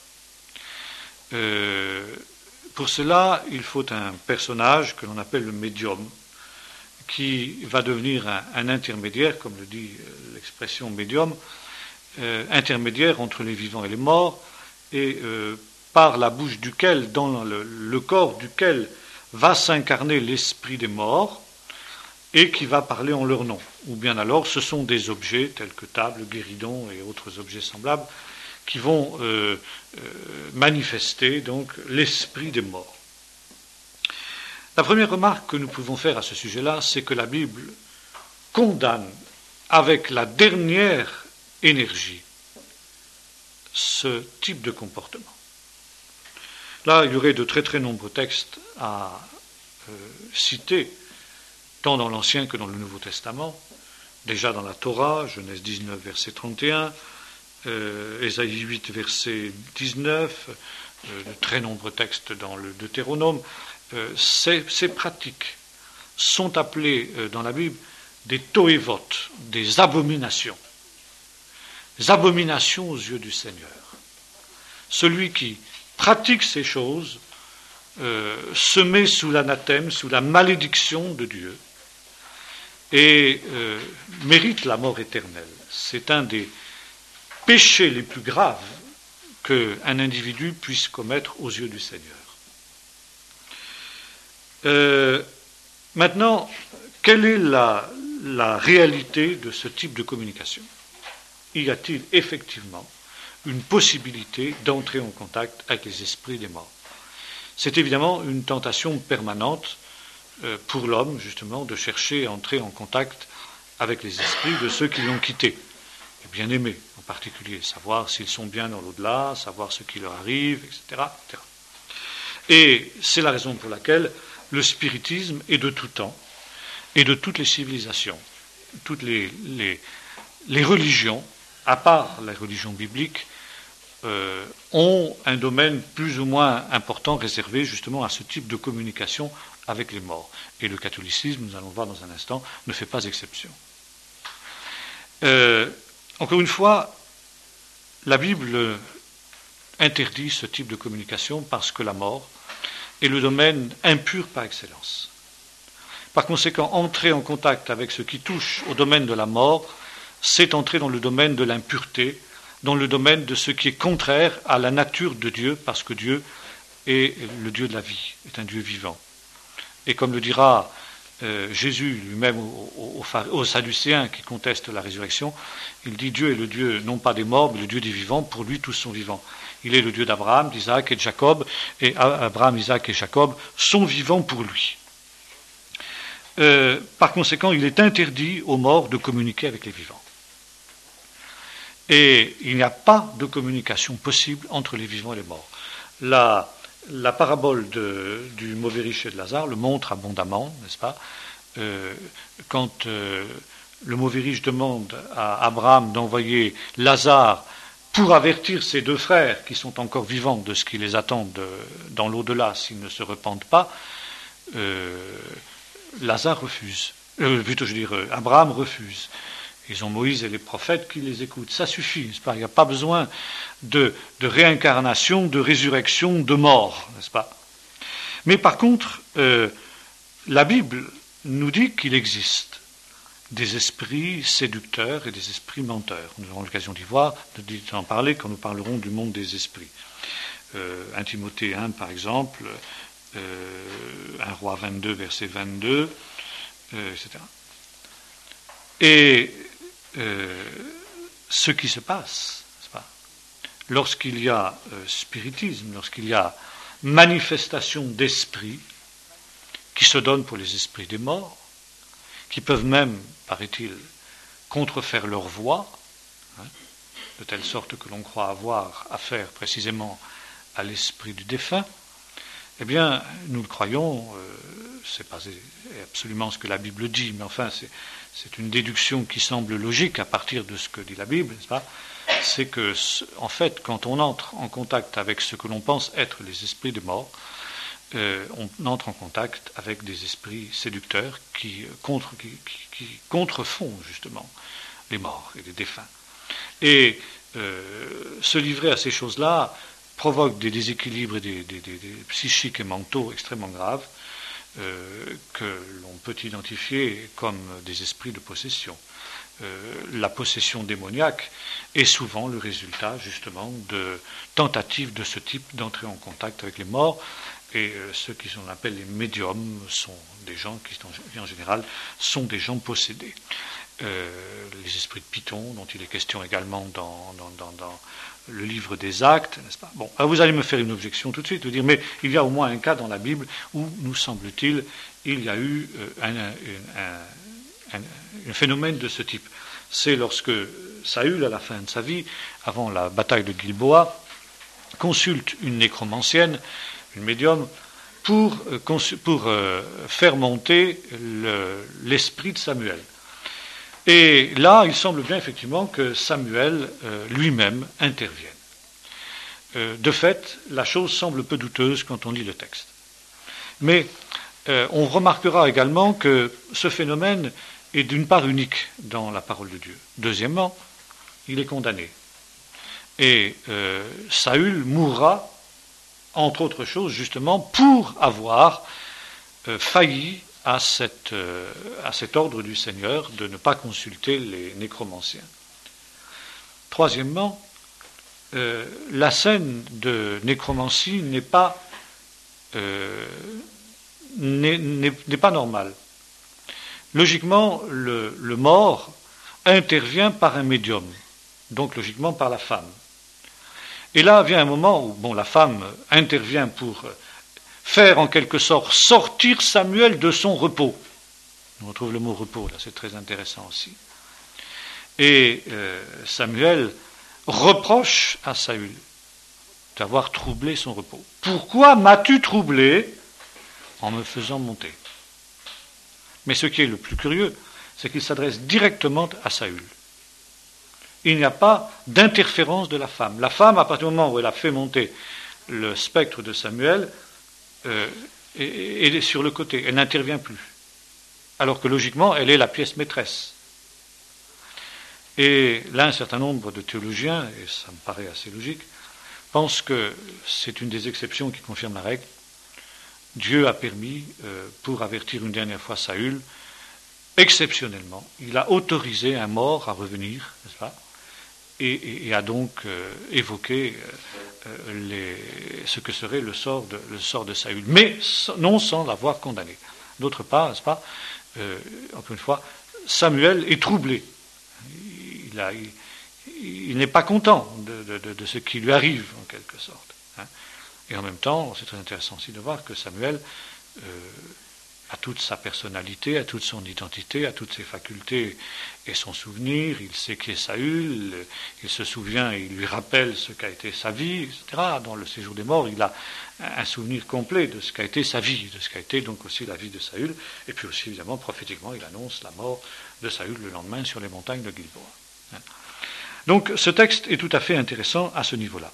Euh, pour cela, il faut un personnage que l'on appelle le médium, qui va devenir un, un intermédiaire, comme le dit euh, l'expression médium, euh, intermédiaire entre les vivants et les morts, et euh, par la bouche duquel, dans le, le corps duquel va s'incarner l'esprit des morts, et qui va parler en leur nom. Ou bien alors, ce sont des objets, tels que tables, guéridons et autres objets semblables, qui vont euh, euh, manifester donc l'esprit des morts. La première remarque que nous pouvons faire à ce sujet-là, c'est que la Bible condamne avec la dernière énergie ce type de comportement. Là, il y aurait de très très nombreux textes à euh, citer, tant dans l'Ancien que dans le Nouveau Testament, déjà dans la Torah, Genèse dix-neuf, verset trente et un, euh, Ésaïe huit, verset dix-neuf, euh, de très nombreux textes dans le Deutéronome. Euh, ces, ces pratiques sont appelées euh, dans la Bible des toévot, des abominations. Des abominations aux yeux du Seigneur. Celui qui pratique ces choses euh, se met sous l'anathème, sous la malédiction de Dieu et euh, mérite la mort éternelle. C'est un des péchés les plus graves qu'un individu puisse commettre aux yeux du Seigneur. Euh, maintenant, quelle est la, la réalité de ce type de communication? Y a-t-il effectivement une possibilité d'entrer en contact avec les esprits des morts? C'est évidemment une tentation permanente euh, pour l'homme, justement, de chercher à entrer en contact avec les esprits de ceux qui l'ont quitté, les bien-aimés en particulier, savoir s'ils sont bien dans l'au-delà, savoir ce qui leur arrive, et cetera, et cetera. Et c'est la raison pour laquelle le spiritisme est de tout temps et de toutes les civilisations, toutes les, les, les religions, à part la religion biblique, euh, ont un domaine plus ou moins important réservé justement à ce type de communication avec les morts. Et le catholicisme, nous allons voir dans un instant, ne fait pas exception. Euh, encore une fois, la Bible interdit ce type de communication parce que la mort est le domaine impur par excellence. Par conséquent, entrer en contact avec ce qui touche au domaine de la mort, c'est entrer dans le domaine de l'impureté, dans le domaine de ce qui est contraire à la nature de Dieu, parce que Dieu est le Dieu de la vie, est un Dieu vivant. Et comme le dira euh, Jésus lui-même aux, aux, aux Sadducéens qui contestent la résurrection, il dit Dieu est le Dieu non pas des morts, mais le Dieu des vivants, pour lui tous sont vivants. Il est le Dieu d'Abraham, d'Isaac et de Jacob, et Abraham, Isaac et Jacob sont vivants pour lui. Euh, par conséquent, il est interdit aux morts de communiquer avec les vivants. Et il n'y a pas de communication possible entre les vivants et les morts. La, la parabole de, du mauvais riche et de Lazare le montre abondamment, n'est-ce pas ? euh, Quand euh, le mauvais riche demande à Abraham d'envoyer Lazare pour avertir ses deux frères qui sont encore vivants de ce qui les attend de, dans l'au-delà s'ils ne se repentent pas, euh, Lazare refuse. Euh, plutôt, je veux dire, Abraham refuse. Ils ont Moïse et les prophètes qui les écoutent. Ça suffit, n'est-ce pas ? Il n'y a pas besoin de, de réincarnation, de résurrection, de mort, n'est-ce pas ? Mais par contre, euh, la Bible nous dit qu'il existe des esprits séducteurs et des esprits menteurs. Nous aurons l'occasion d'y voir, d'en parler quand nous parlerons du monde des esprits. Euh, un Timothée un, par exemple, euh, un roi vingt-deux, verset vingt-deux, euh, et cetera. Et euh, ce qui se passe, n'est-ce pas, lorsqu'il y a euh, spiritisme, lorsqu'il y a manifestation d'esprits qui se donnent pour les esprits des morts, qui peuvent même, paraît-il, contrefaire leur voix, hein, de telle sorte que l'on croit avoir affaire précisément à l'esprit du défunt, eh bien, nous le croyons, euh, c'est pas absolument ce que la Bible dit, mais enfin, c'est, c'est une déduction qui semble logique à partir de ce que dit la Bible, n'est-ce pas ? C'est que, en fait, quand on entre en contact avec ce que l'on pense être les esprits de mort, euh, on entre en contact avec des esprits séducteurs qui, contre, qui, qui, qui contrefont justement les morts et les défunts. Et euh, se livrer à ces choses-là provoque des déséquilibres des, des, des, des psychiques et mentaux extrêmement graves euh, que l'on peut identifier comme des esprits de possession. Euh, la possession démoniaque est souvent le résultat justement de tentatives de ce type d'entrer en contact avec les morts. Et euh, ceux qui sont appelés les médiums sont des gens qui, en général, sont des gens possédés. Euh, les esprits de Python, dont il est question également dans, dans, dans, dans le livre des Actes, n'est-ce pas ? Bon, alors vous allez me faire une objection tout de suite, vous dire, mais il y a au moins un cas dans la Bible où, nous semble-t-il, il y a eu euh, un, un, un, un phénomène de ce type. C'est lorsque Saül, à la fin de sa vie, avant la bataille de Gilboa, consulte une nécromancienne, une médium, pour, pour euh, faire monter le, l'esprit de Samuel. Et là, il semble bien effectivement que Samuel euh, lui-même intervienne. Euh, de fait, la chose semble peu douteuse quand on lit le texte. Mais euh, on remarquera également que ce phénomène est d'une part unique dans la parole de Dieu. Deuxièmement, il est condamné. Et euh, Saül mourra, entre autres choses, justement, pour avoir euh, failli à, cette, euh, à cet ordre du Seigneur de ne pas consulter les nécromanciens. Troisièmement, euh, la scène de nécromancie n'est pas, euh, n'est, n'est, n'est pas normale. Logiquement, le, le mort intervient par un médium, donc logiquement par la femme. Et là vient un moment où bon, la femme intervient pour faire en quelque sorte sortir Samuel de son repos. On retrouve le mot repos, là, c'est très intéressant aussi. Et euh, Samuel reproche à Saül d'avoir troublé son repos. Pourquoi m'as-tu troublé en me faisant monter ? Mais ce qui est le plus curieux, c'est qu'il s'adresse directement à Saül. Il n'y a pas d'interférence de la femme. La femme, à partir du moment où elle a fait monter le spectre de Samuel, euh, est, est sur le côté, elle n'intervient plus. Alors que logiquement, elle est la pièce maîtresse. Et là, un certain nombre de théologiens, et ça me paraît assez logique, pensent que c'est une des exceptions qui confirme la règle. Dieu a permis, euh, pour avertir une dernière fois Saül, exceptionnellement, il a autorisé un mort à revenir, n'est-ce pas, et, et, et a donc euh, évoqué euh, les, ce que serait le sort de, le sort de Saül, mais non sans l'avoir condamné. D'autre part, n'est-ce pas, euh, encore une fois, Samuel est troublé. Il, a, il, il n'est pas content de, de, de ce qui lui arrive, en quelque sorte. Hein. Et en même temps, c'est très intéressant aussi de voir que Samuel euh, a toute sa personnalité, a toute son identité, a toutes ses facultés et son souvenir. Il sait qui est Saül, il se souvient, il lui rappelle ce qu'a été sa vie, et cetera. Dans le séjour des morts, il a un souvenir complet de ce qu'a été sa vie, de ce qu'a été donc aussi la vie de Saül. Et puis aussi, évidemment, prophétiquement, il annonce la mort de Saül le lendemain sur les montagnes de Gilboa. Donc ce texte est tout à fait intéressant à ce niveau-là.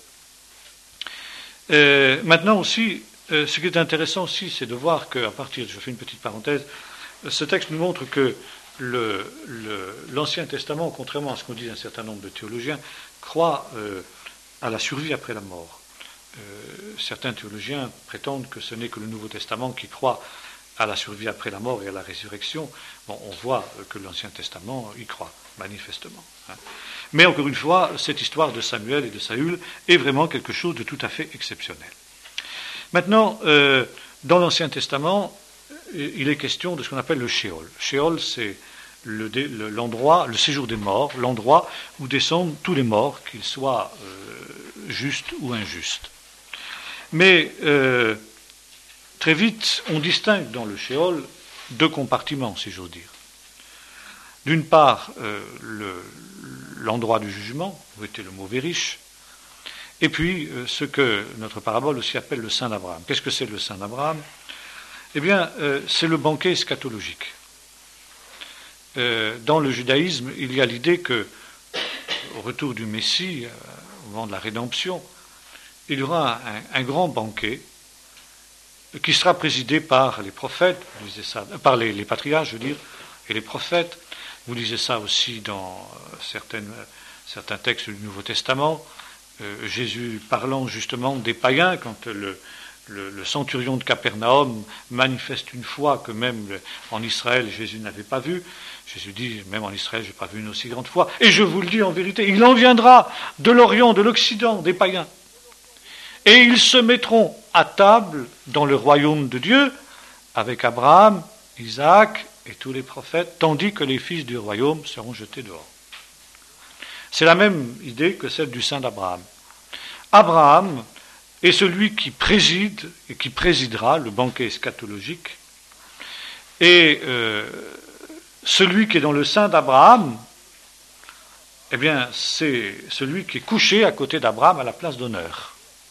Euh, maintenant aussi, euh, ce qui est intéressant aussi, c'est de voir qu'à partir, je fais une petite parenthèse, ce texte nous montre que le, le, l'Ancien Testament, contrairement à ce qu'on dit un certain nombre de théologiens, croit euh, à la survie après la mort. Euh, certains théologiens prétendent que ce n'est que le Nouveau Testament qui croit à la survie après la mort et à la résurrection. Bon, on voit que l'Ancien Testament y croit, manifestement. Hein. Mais encore une fois, cette histoire de Samuel et de Saül est vraiment quelque chose de tout à fait exceptionnel. Maintenant, euh, dans l'Ancien Testament, il est question de ce qu'on appelle le Sheol. Sheol, c'est le, le, l'endroit, le séjour des morts, l'endroit où descendent tous les morts, qu'ils soient euh, justes ou injustes. Mais euh, très vite, on distingue dans le Sheol deux compartiments, si j'ose dire. D'une part, euh, le, l'endroit du jugement, où était le mot vérish, et puis euh, ce que notre parabole aussi appelle le sein d'Abraham. Qu'est-ce que c'est le sein d'Abraham ? Eh bien, euh, c'est le banquet eschatologique. Euh, dans le judaïsme, il y a l'idée que, au retour du Messie, euh, au moment de la rédemption, il y aura un, un grand banquet qui sera présidé par les prophètes, vous lisez ça, par les, les patriarches, je veux dire, et les prophètes. Vous lisez ça aussi dans certaines, certains textes du Nouveau Testament. Euh, Jésus parlant justement des païens, quand le, le, le centurion de Capernaum manifeste une foi que même le, en Israël Jésus n'avait pas vue. Jésus dit, même en Israël, je n'ai pas vu une aussi grande foi. Et je vous le dis en vérité, il en viendra de l'Orient, de l'Occident, des païens. Et ils se mettront à table dans le royaume de Dieu avec Abraham, Isaac et tous les prophètes, tandis que les fils du royaume seront jetés dehors. C'est la même idée que celle du sein d'Abraham. Abraham est celui qui préside et qui présidera le banquet eschatologique, et euh, celui qui est dans le sein d'Abraham, eh bien, c'est celui qui est couché à côté d'Abraham à la place d'honneur.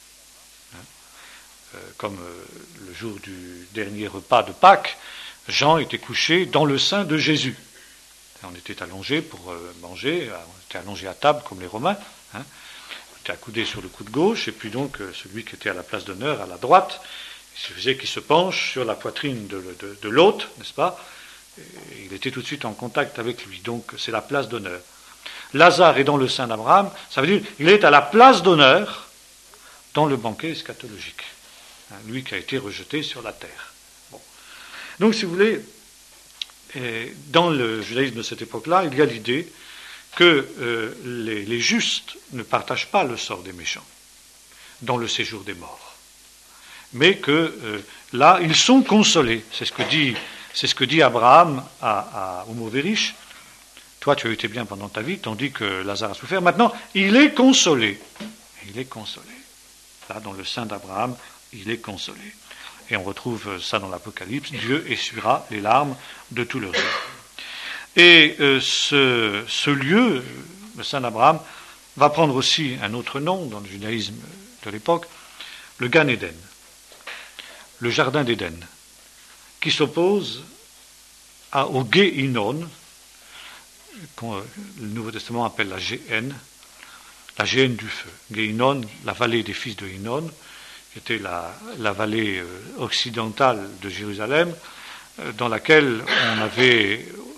Comme le jour du dernier repas de Pâques, Jean était couché dans le sein de Jésus. On était allongé pour manger, on était allongé à table comme les Romains, hein. On était accoudé sur le coude gauche, et puis donc celui qui était à la place d'honneur, à la droite, il suffisait qu'il se penche sur la poitrine de, de, de l'hôte, n'est-ce pas ? Et il était tout de suite en contact avec lui, donc c'est la place d'honneur. Lazare est dans le sein d'Abraham, ça veut dire qu'il est à la place d'honneur dans le banquet eschatologique. Lui qui a été rejeté sur la terre. Bon. Donc, si vous voulez, dans le judaïsme de cette époque-là, il y a l'idée que euh, les, les justes ne partagent pas le sort des méchants dans le séjour des morts, mais que euh, là, ils sont consolés. C'est ce que dit, c'est ce que dit Abraham à, à Homo Vérish. Toi, tu as été bien pendant ta vie, tandis que Lazare a souffert. Maintenant, il est consolé. Il est consolé. Là, dans le sein d'Abraham, il est consolé. Et on retrouve ça dans l'Apocalypse, Dieu essuiera les larmes de tous leurs yeux. Et euh, ce, ce lieu, le sein d'Abraham, va prendre aussi un autre nom dans le judaïsme de l'époque, le Gan Eden, le jardin d'Éden, qui s'oppose à, au Gehinnom, qu'on le Nouveau Testament appelle la Géhenne, la Géhenne du feu. Gehinnom, la vallée des fils de Hinnom, qui était la, la vallée occidentale de Jérusalem, dans laquelle on avait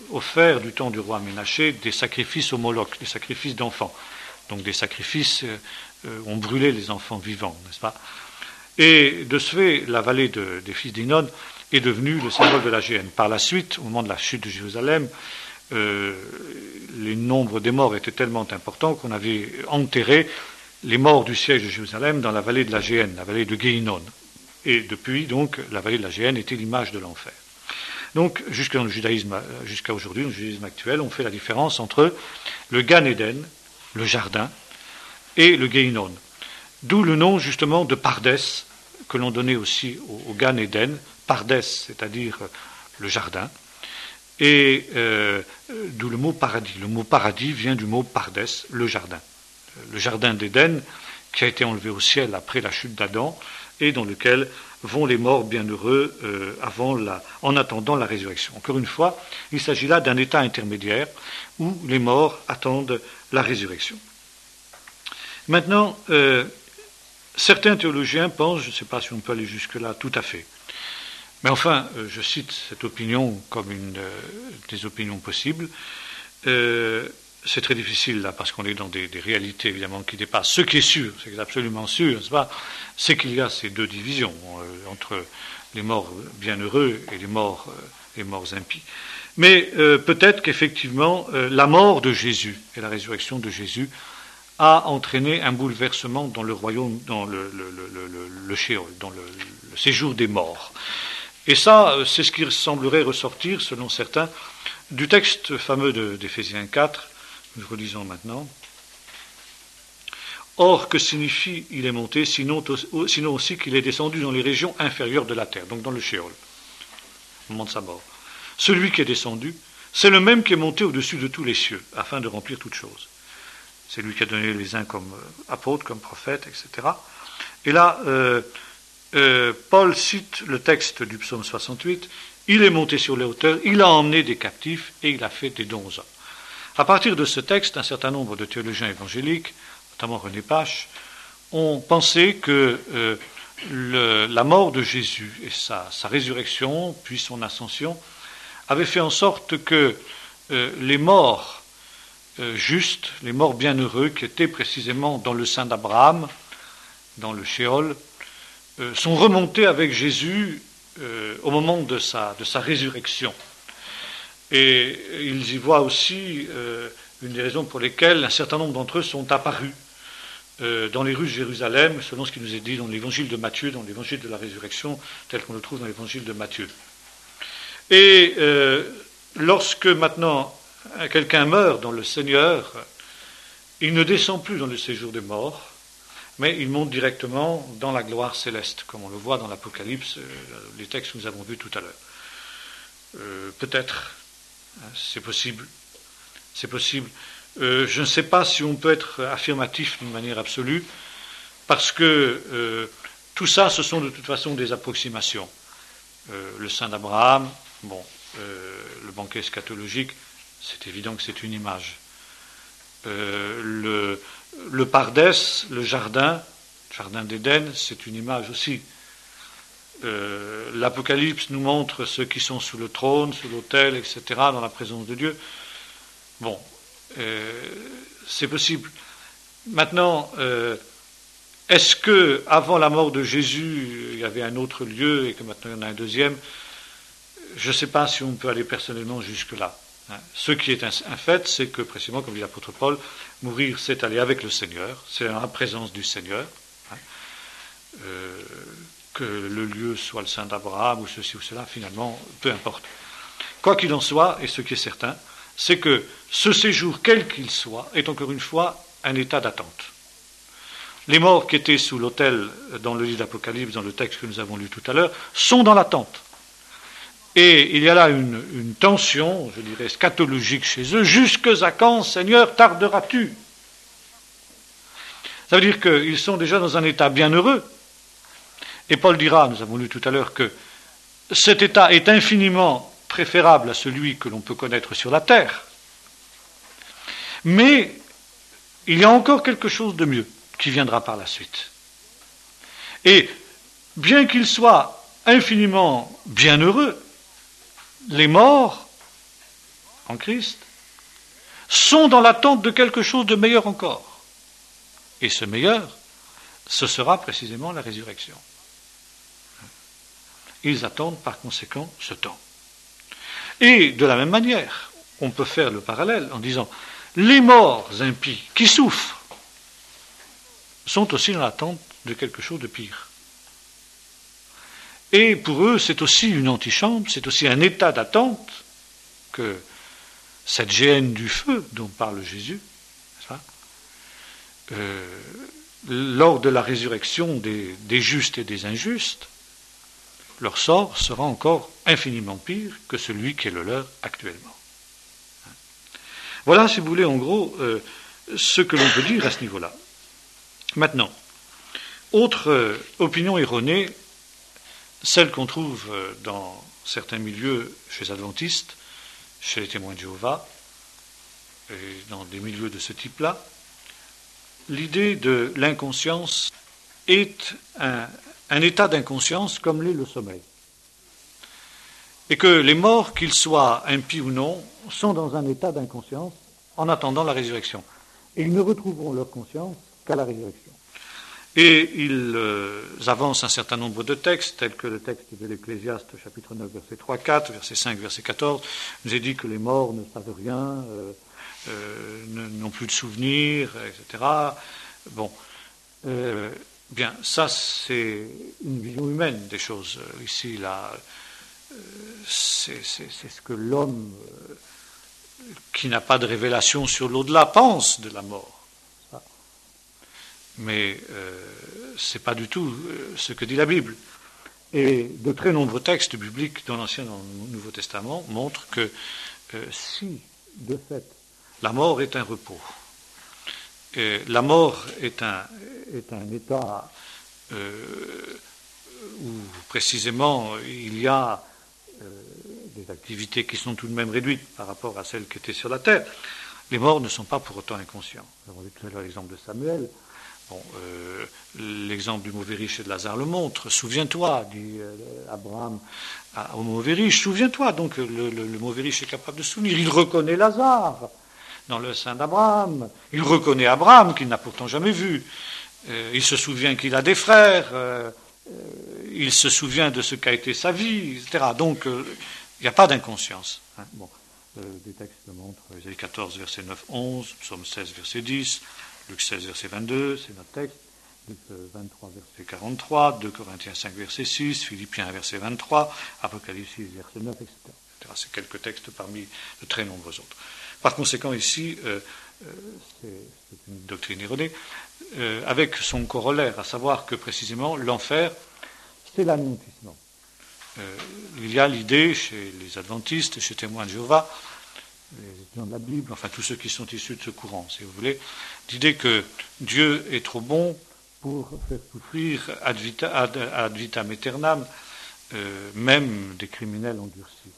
offert du temps du roi Ménaché des sacrifices au Moloch, des sacrifices d'enfants. Donc des sacrifices euh, euh, on brûlait les enfants vivants, n'est-ce pas? Et de ce fait, la vallée de, des fils d'Hinnom est devenue le symbole de la géhenne. Par la suite, au moment de la chute de Jérusalem, euh, les nombres des morts étaient tellement importants qu'on avait enterré les morts du siège de Jérusalem dans la vallée de la géhenne, la vallée de Guéhinon. Et depuis, donc, la vallée de la géhenne était l'image de l'enfer. Donc, jusqu'à le judaïsme, jusqu'à aujourd'hui, dans le judaïsme actuel, on fait la différence entre le Gan Eden, le jardin, et le Guéhinon. D'où le nom, justement, de Pardès, que l'on donnait aussi au, au Gan Eden, Pardès, c'est-à-dire le jardin, et euh, d'où le mot paradis. Le mot paradis vient du mot Pardès, le jardin. Le jardin d'Éden, qui a été enlevé au ciel après la chute d'Adam, et dans lequel vont les morts bienheureux euh, avant la, en attendant la résurrection. Encore une fois, il s'agit là d'un état intermédiaire où les morts attendent la résurrection. Maintenant, euh, certains théologiens pensent, je ne sais pas si on peut aller jusque-là tout à fait, mais enfin, euh, je cite cette opinion comme une euh, des opinions possibles. Euh, c'est très difficile là parce qu'on est dans des, des réalités évidemment qui dépassent. Ce qui est sûr, c'est absolument sûr, n'est-ce pas, c'est qu'il y a ces deux divisions euh, entre les morts bienheureux et les morts, euh, les morts impies. Mais euh, peut-être qu'effectivement euh, la mort de Jésus et la résurrection de Jésus a entraîné un bouleversement dans le royaume, dans le, le, le, le, le Sheol, dans le, le séjour des morts. Et ça, c'est ce qui semblerait ressortir, selon certains, du texte fameux de, d'Éphésiens quatre, nous relisons maintenant. Or, que signifie « il est monté » sinon, sinon aussi qu'il est descendu dans les régions inférieures de la terre, donc dans le Sheol, au moment de sa mort. Celui qui est descendu, c'est le même qui est monté au-dessus de tous les cieux, afin de remplir toutes choses. C'est lui qui a donné les uns comme apôtres, comme prophètes, et cetera. Et là, euh, euh, Paul cite le texte du psaume soixante-huit, « Il est monté sur les hauteurs, il a emmené des captifs et il a fait des dons aux hommes. » À partir de ce texte, un certain nombre de théologiens évangéliques, notamment René Pache, ont pensé que euh, le, la mort de Jésus et sa, sa résurrection, puis son ascension, avaient fait en sorte que euh, les morts euh, justes, les morts bienheureux, qui étaient précisément dans le sein d'Abraham, dans le Sheol, euh, sont remontés avec Jésus euh, au moment de sa, de sa résurrection. Et ils y voient aussi euh, une des raisons pour lesquelles un certain nombre d'entre eux sont apparus euh, dans les rues de Jérusalem, selon ce qui nous est dit dans l'évangile de Matthieu, dans l'évangile de la résurrection, tel qu'on le trouve dans l'évangile de Matthieu. Et euh, lorsque maintenant quelqu'un meurt dans le Seigneur, il ne descend plus dans le séjour des morts, mais il monte directement dans la gloire céleste, comme on le voit dans l'Apocalypse, les textes que nous avons vus tout à l'heure. Euh, peut-être, c'est possible, c'est possible. Euh, je ne sais pas si on peut être affirmatif d'une manière absolue, parce que euh, tout ça, ce sont de toute façon des approximations. Euh, le sein d'Abraham, bon, euh, le banquet eschatologique, c'est évident que c'est une image. Euh, le, le Pardès, le jardin, le jardin d'Éden, c'est une image aussi. Euh, L'Apocalypse nous montre ceux qui sont sous le trône, sous l'autel, et cetera, dans la présence de Dieu. Bon, euh, c'est possible. Maintenant, euh, est-ce que avant la mort de Jésus, il y avait un autre lieu et que maintenant il y en a un deuxième? Je ne sais pas si on peut aller personnellement jusque-là. Hein. Ce qui est un, un fait, c'est que, précisément, comme dit l'apôtre Paul, mourir, c'est aller avec le Seigneur, c'est dans la présence du Seigneur. Hein. Euh, que le lieu soit le sein d'Abraham ou ceci ou cela, finalement, peu importe. Quoi qu'il en soit, et ce qui est certain, c'est que ce séjour, quel qu'il soit, est encore une fois un état d'attente. Les morts qui étaient sous l'autel dans le livre d'Apocalypse, dans le texte que nous avons lu tout à l'heure, sont dans l'attente. Et il y a là une, une tension, je dirais, scatologique chez eux. Jusque à quand, Seigneur, tarderas-tu? Ça veut dire qu'ils sont déjà dans un état bienheureux. Et Paul dira, nous avons lu tout à l'heure, que cet état est infiniment préférable à celui que l'on peut connaître sur la terre. Mais il y a encore quelque chose de mieux qui viendra par la suite. Et bien qu'ils soient infiniment bienheureux, les morts en Christ, sont dans l'attente de quelque chose de meilleur encore. Et ce meilleur, ce sera précisément la résurrection. Ils attendent par conséquent ce temps. Et de la même manière, on peut faire le parallèle en disant, les morts impies qui souffrent sont aussi dans l'attente de quelque chose de pire. Et pour eux, c'est aussi une antichambre, c'est aussi un état d'attente que cette géhenne du feu dont parle Jésus, ça, euh, lors de la résurrection des, des justes et des injustes, leur sort sera encore infiniment pire que celui qui est le leur actuellement. Voilà, si vous voulez, en gros, euh, ce que l'on peut dire à ce niveau-là. Maintenant, autre euh, opinion erronée, celle qu'on trouve euh, dans certains milieux chez les adventistes, chez les témoins de Jéhovah, et dans des milieux de ce type-là, l'idée de l'inconscience est un, un état d'inconscience comme l'est le sommeil. Et que les morts, qu'ils soient impies ou non, sont dans un état d'inconscience en attendant la résurrection. Et ils ne retrouveront leur conscience qu'à la résurrection. Et ils euh, avancent un certain nombre de textes, tels que le texte de l'Ecclésiaste, chapitre neuf, verset trois à quatre, verset cinq, verset quatorze, nous est dit que les morts ne savent rien, euh, euh, n'ont plus de souvenirs, et cetera. Bon, euh, bien, ça c'est une vision humaine des choses. Ici, là, euh, c'est, c'est, c'est ce que l'homme, euh, qui n'a pas de révélation sur l'au-delà, pense de la mort. Mais euh, ce n'est pas du tout euh, ce que dit la Bible. Et de très nombreux textes bibliques dans l'Ancien et dans le Nouveau Testament montrent que euh, si, de fait, la mort est un repos, et la mort est un, est un état euh, où précisément il y a euh, des activités qui sont tout de même réduites par rapport à celles qui étaient sur la terre, les morts ne sont pas pour autant inconscients. Nous avons vu tout à l'heure l'exemple de Samuel. Bon, euh, l'exemple du mauvais riche et de Lazare le montre. Souviens-toi, dit euh, Abraham à, au mauvais riche, souviens-toi. Donc le, le, le mauvais riche est capable de se souvenir. Il reconnaît Lazare dans le sein d'Abraham. Il reconnaît Abraham qu'il n'a pourtant jamais vu. Euh, il se souvient qu'il a des frères. Euh, euh, il se souvient de ce qu'a été sa vie, et cetera. Donc euh, il n'y a pas d'inconscience. Hein. Bon, euh, des textes le montrent. Ésaïe quatorze, verset neuf à onze, Psaume seize, verset dix. Luc seize, verset vingt-deux, c'est notre texte. Luc vingt-trois, verset quarante-trois. deux Corinthiens cinq, verset six. Philippiens, verset vingt-trois. Apocalypse six, verset neuf, et cetera. C'est quelques textes parmi de très nombreux autres. Par conséquent, ici, euh, euh, c'est, c'est une doctrine erronée, euh, avec son corollaire, à savoir que précisément l'enfer, c'est l'anéantissement. Euh, il y a l'idée chez les adventistes, chez témoins de Jéhovah, les étudiants de la Bible, enfin tous ceux qui sont issus de ce courant, si vous voulez, l'idée que Dieu est trop bon pour faire souffrir ad vitam, ad, ad vitam aeternam, euh, même des criminels endurcis.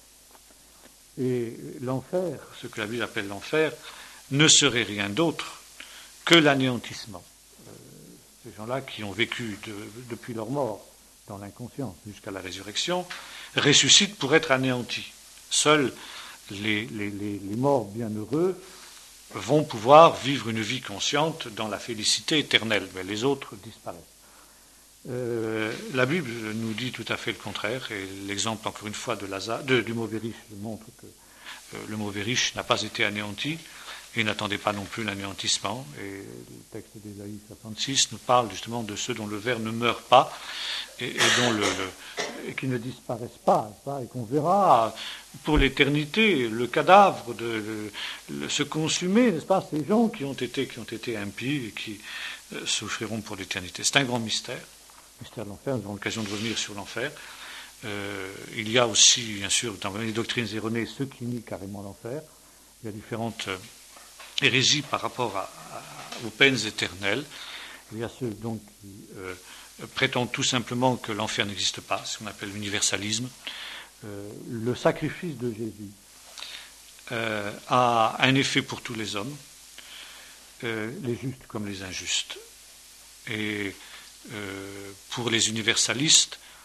Et l'enfer, ce que la Bible appelle l'enfer, ne serait rien d'autre que l'anéantissement. Euh, ces gens-là qui ont vécu de, depuis leur mort dans l'inconscience jusqu'à la résurrection, ressuscitent pour être anéantis. Seuls Les, les, les, les morts bienheureux vont pouvoir vivre une vie consciente dans la félicité éternelle, mais les autres disparaissent. Euh, la Bible nous dit tout à fait le contraire, et l'exemple, encore une fois, de Lazare, de, du mauvais riche montre que euh, le mauvais riche n'a pas été anéanti, et n'attendait pas non plus l'anéantissement, et le texte d'Ésaïe soixante-six nous parle justement de ceux dont le ver ne meurt pas, et, et, dont le, le, et qui ne disparaissent pas, ça, et qu'on verra pour l'éternité le cadavre de, de, de se consumer, n'est-ce pas, ces gens qui ont été, qui ont été impies et qui euh, souffriront pour l'éternité. C'est un grand mystère, le mystère de l'enfer. Nous aurons l'occasion de revenir sur l'enfer. Euh, il y a aussi, bien sûr, dans les doctrines erronées, ceux qui nient carrément l'enfer. Il y a différentes euh, hérésies par rapport à, à, aux peines éternelles. Il y a ceux donc qui euh, prétendent tout simplement que l'enfer n'existe pas, ce qu'on appelle l'universalisme. Euh, le sacrifice de Jésus euh, a un effet pour tous les hommes, euh, les justes comme les injustes. Et euh, pour les universalistes,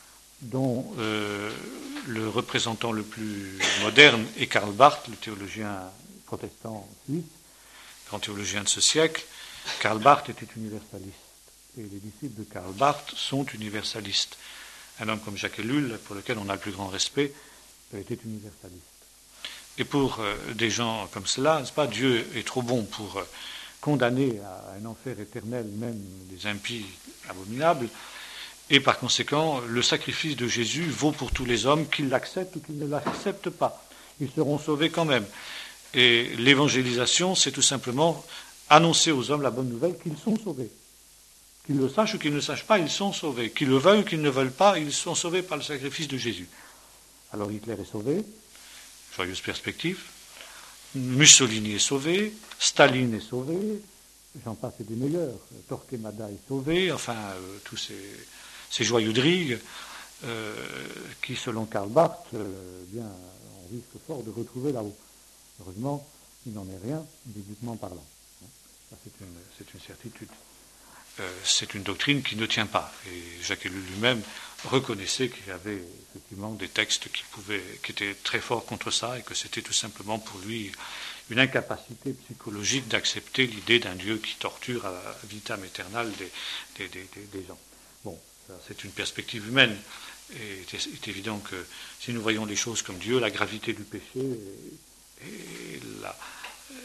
dont euh, le représentant le plus moderne est Karl Barth, le théologien protestant suisse, grand théologien de ce siècle. Karl Barth était universaliste, et les disciples de Karl Barth sont universalistes. Un homme comme Jacques Ellul, pour lequel on a le plus grand respect, était universaliste. Et pour euh, des gens comme cela, n'est-ce pas, Dieu est trop bon pour euh, condamner à un enfer éternel même des impies abominables, et par conséquent, le sacrifice de Jésus vaut pour tous les hommes, qu'ils l'acceptent ou qu'ils ne l'acceptent pas. Ils seront sauvés quand même. Et l'évangélisation, c'est tout simplement annoncer aux hommes la bonne nouvelle qu'ils sont sauvés. Qu'ils le sachent ou qu'ils ne le sachent pas, ils sont sauvés. Qu'ils le veuillent ou qu'ils ne le veulent pas, ils sont sauvés par le sacrifice de Jésus. Alors Hitler est sauvé, joyeuse perspective. Mussolini est sauvé, Staline est sauvé, j'en passe et des meilleurs. Torquemada est sauvé, enfin, euh, tous ces, ces joyeux drigues euh, qui, selon Karl Barth, euh, bien, on risque fort de retrouver là-haut. Heureusement, il n'en est rien, bibliquement parlant. Ça, c'est une, c'est une certitude. Euh, c'est une doctrine qui ne tient pas. Et Jacques Ellul lui-même reconnaissait qu'il y avait effectivement des textes qui, pouvaient, qui étaient très forts contre ça et que c'était tout simplement pour lui une incapacité psychologique d'accepter l'idée d'un Dieu qui torture à vitam aeternam des, des, des, des, des gens. Bon, ça, c'est une perspective humaine. Et il est évident que si nous voyons les choses comme Dieu, la gravité du péché et, et la... Euh,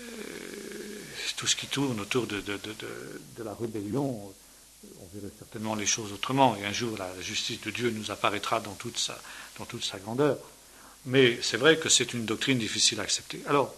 tout ce qui tourne autour de, de, de, de, de la rébellion, on verrait certainement les choses autrement, et un jour la justice de Dieu nous apparaîtra dans toute sa, dans toute sa grandeur. Mais c'est vrai que c'est une doctrine difficile à accepter. Alors,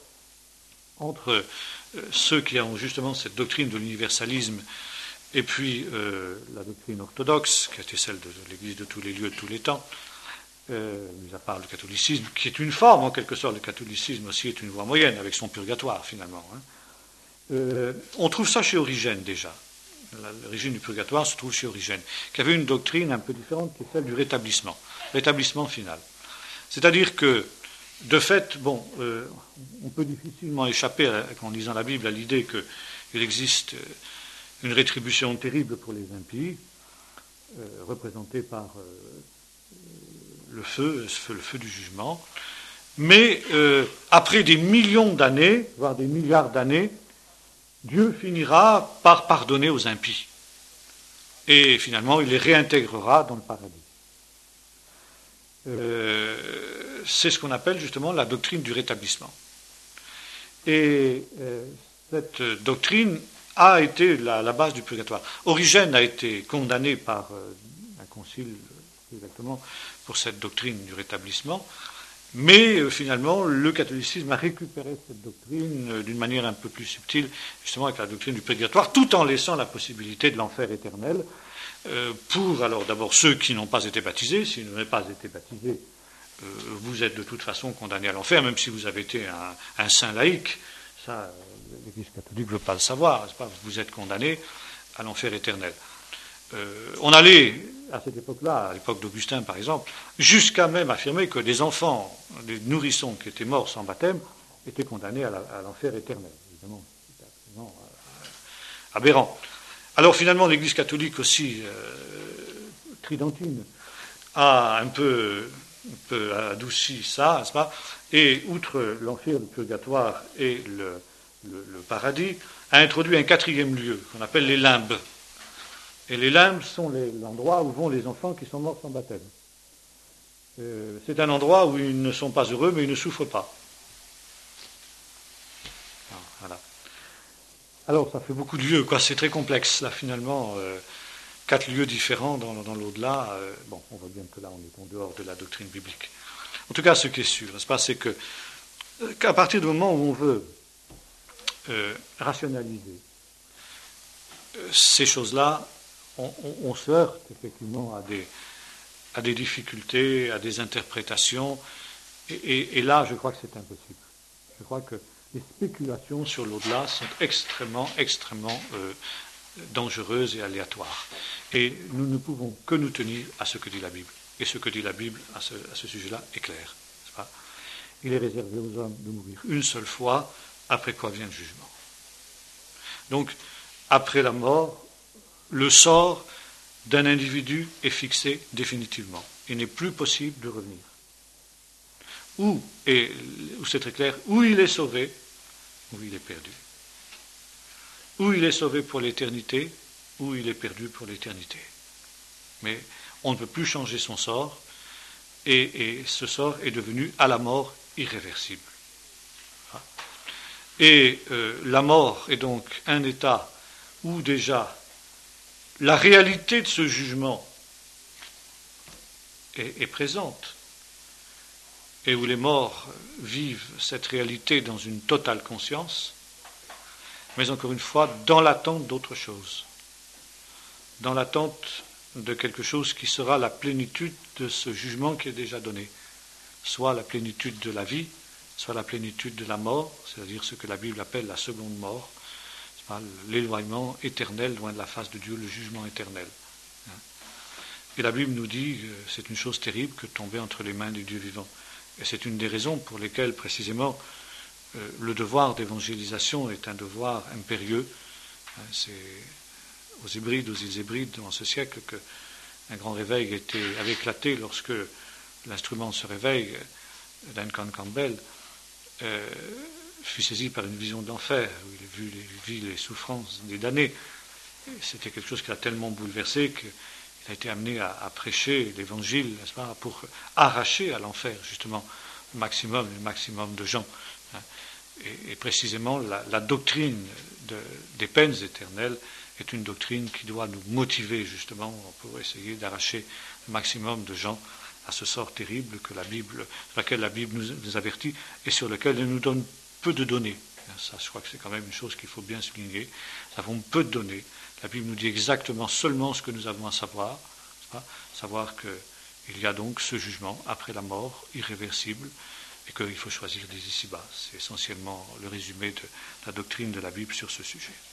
entre euh, ceux qui ont justement cette doctrine de l'universalisme et puis euh, la doctrine orthodoxe, qui a été celle de l'Église de tous les lieux, de tous les temps, euh, mis à part le catholicisme, qui est une forme en quelque sorte, le catholicisme aussi est une voie moyenne, avec son purgatoire finalement, hein. Euh, on trouve ça chez Origène déjà. L'origine du purgatoire se trouve chez Origène, qui avait une doctrine un peu différente, qui est celle du rétablissement, rétablissement final. C'est-à-dire que, de fait, bon, euh, on peut difficilement échapper, à, en lisant la Bible, à l'idée qu'il existe une rétribution terrible pour les impies, euh, représentée par euh, le feu, le feu du jugement. Mais euh, après des millions d'années, voire des milliards d'années, Dieu finira par pardonner aux impies. Et finalement, il les réintégrera dans le paradis. Euh, c'est ce qu'on appelle justement la doctrine du rétablissement. Et euh, cette doctrine a été la, la base du purgatoire. Origène a été condamné par euh, un concile, exactement, pour cette doctrine du rétablissement. Mais euh, finalement, le catholicisme a récupéré cette doctrine euh, d'une manière un peu plus subtile, justement avec la doctrine du purgatoire, tout en laissant la possibilité de l'enfer éternel euh, pour, alors d'abord, ceux qui n'ont pas été baptisés. Si vous n'avez pas été baptisé, euh, vous êtes de toute façon condamné à l'enfer, même si vous avez été un, un saint laïque. Ça, euh, l'Église catholique ne veut pas le savoir, n'est-ce pas ? Vous êtes condamné à l'enfer éternel. Euh, on allait, à cette époque-là, à l'époque d'Augustin par exemple, jusqu'à même affirmer que des enfants, des nourrissons qui étaient morts sans baptême, étaient condamnés à, la, à l'enfer éternel. Évidemment, c'est absolument euh, aberrant. Alors finalement, l'Église catholique aussi, euh, tridentine, a un peu, un peu adouci ça, n'est-ce pas ? Et outre l'enfer, le purgatoire et le, le, le paradis, a introduit un quatrième lieu qu'on appelle les limbes. Et les limbes sont les, l'endroit où vont les enfants qui sont morts sans baptême. Euh, c'est un endroit où ils ne sont pas heureux, mais ils ne souffrent pas. Voilà. Alors, ça fait beaucoup de lieux, quoi. C'est très complexe, là, finalement. Euh, quatre lieux différents dans, dans l'au-delà. Euh, bon, on voit bien que là, on est en dehors de la doctrine biblique. En tout cas, ce qui est sûr, n'est-ce pas, c'est que, qu'à partir du moment où on veut euh, rationaliser euh, ces choses-là, On, on, on se heurte effectivement à des, à des difficultés, à des interprétations, et, et, et là, je crois que c'est impossible. Je crois que les spéculations sur l'au-delà sont extrêmement, extrêmement euh, dangereuses et aléatoires. Et nous ne pouvons que nous tenir à ce que dit la Bible. Et ce que dit la Bible à ce, à ce sujet-là est clair. N'est-ce pas ? Il est réservé aux hommes de mourir une seule fois, après quoi vient le jugement. Donc, après la mort, le sort d'un individu est fixé définitivement. il n'est plus possible de revenir. Ou, et où c'est très clair, ou il est sauvé, ou il est perdu. Ou il est sauvé pour l'éternité, ou il est perdu pour l'éternité. Mais on ne peut plus changer son sort, et, et ce sort est devenu à la mort irréversible. Et euh, la mort est donc un état où déjà la réalité de ce jugement est, est présente, et où les morts vivent cette réalité dans une totale conscience, mais encore une fois, dans l'attente d'autre chose, dans l'attente de quelque chose qui sera la plénitude de ce jugement qui est déjà donné, soit la plénitude de la vie, soit la plénitude de la mort, c'est-à-dire ce que la Bible appelle la seconde mort, l'éloignement éternel loin de la face de Dieu, le jugement éternel. Et la Bible nous dit que c'est une chose terrible que de tomber entre les mains du Dieu vivant. Et c'est une des raisons pour lesquelles, précisément, euh, le devoir d'évangélisation est un devoir impérieux. C'est aux Hébrides, aux îles Hébrides, dans ce siècle, qu'un grand réveil était, avait éclaté lorsque l'instrument se réveille, Duncan Campbell, euh, fut saisi par une vision d'enfer, où il a vu les, vit les souffrances des damnés. Et c'était quelque chose qui l'a tellement bouleversé qu'il a été amené à, à prêcher l'évangile, n'est-ce pas, pour arracher à l'enfer, justement, le maximum, le maximum de gens. Hein. Et, et précisément, la, la doctrine de, des peines éternelles est une doctrine qui doit nous motiver, justement, pour essayer d'arracher le maximum de gens à ce sort terrible que la Bible, sur laquelle la Bible nous, nous avertit et sur lequel elle nous donne peu de données. Ça, je crois que c'est quand même une chose qu'il faut bien souligner. Nous avons peu de données. La Bible nous dit exactement seulement ce que nous avons à savoir, savoir qu'il y a donc ce jugement après la mort irréversible et qu'il faut choisir des ici-bas. C'est essentiellement le résumé de la doctrine de la Bible sur ce sujet.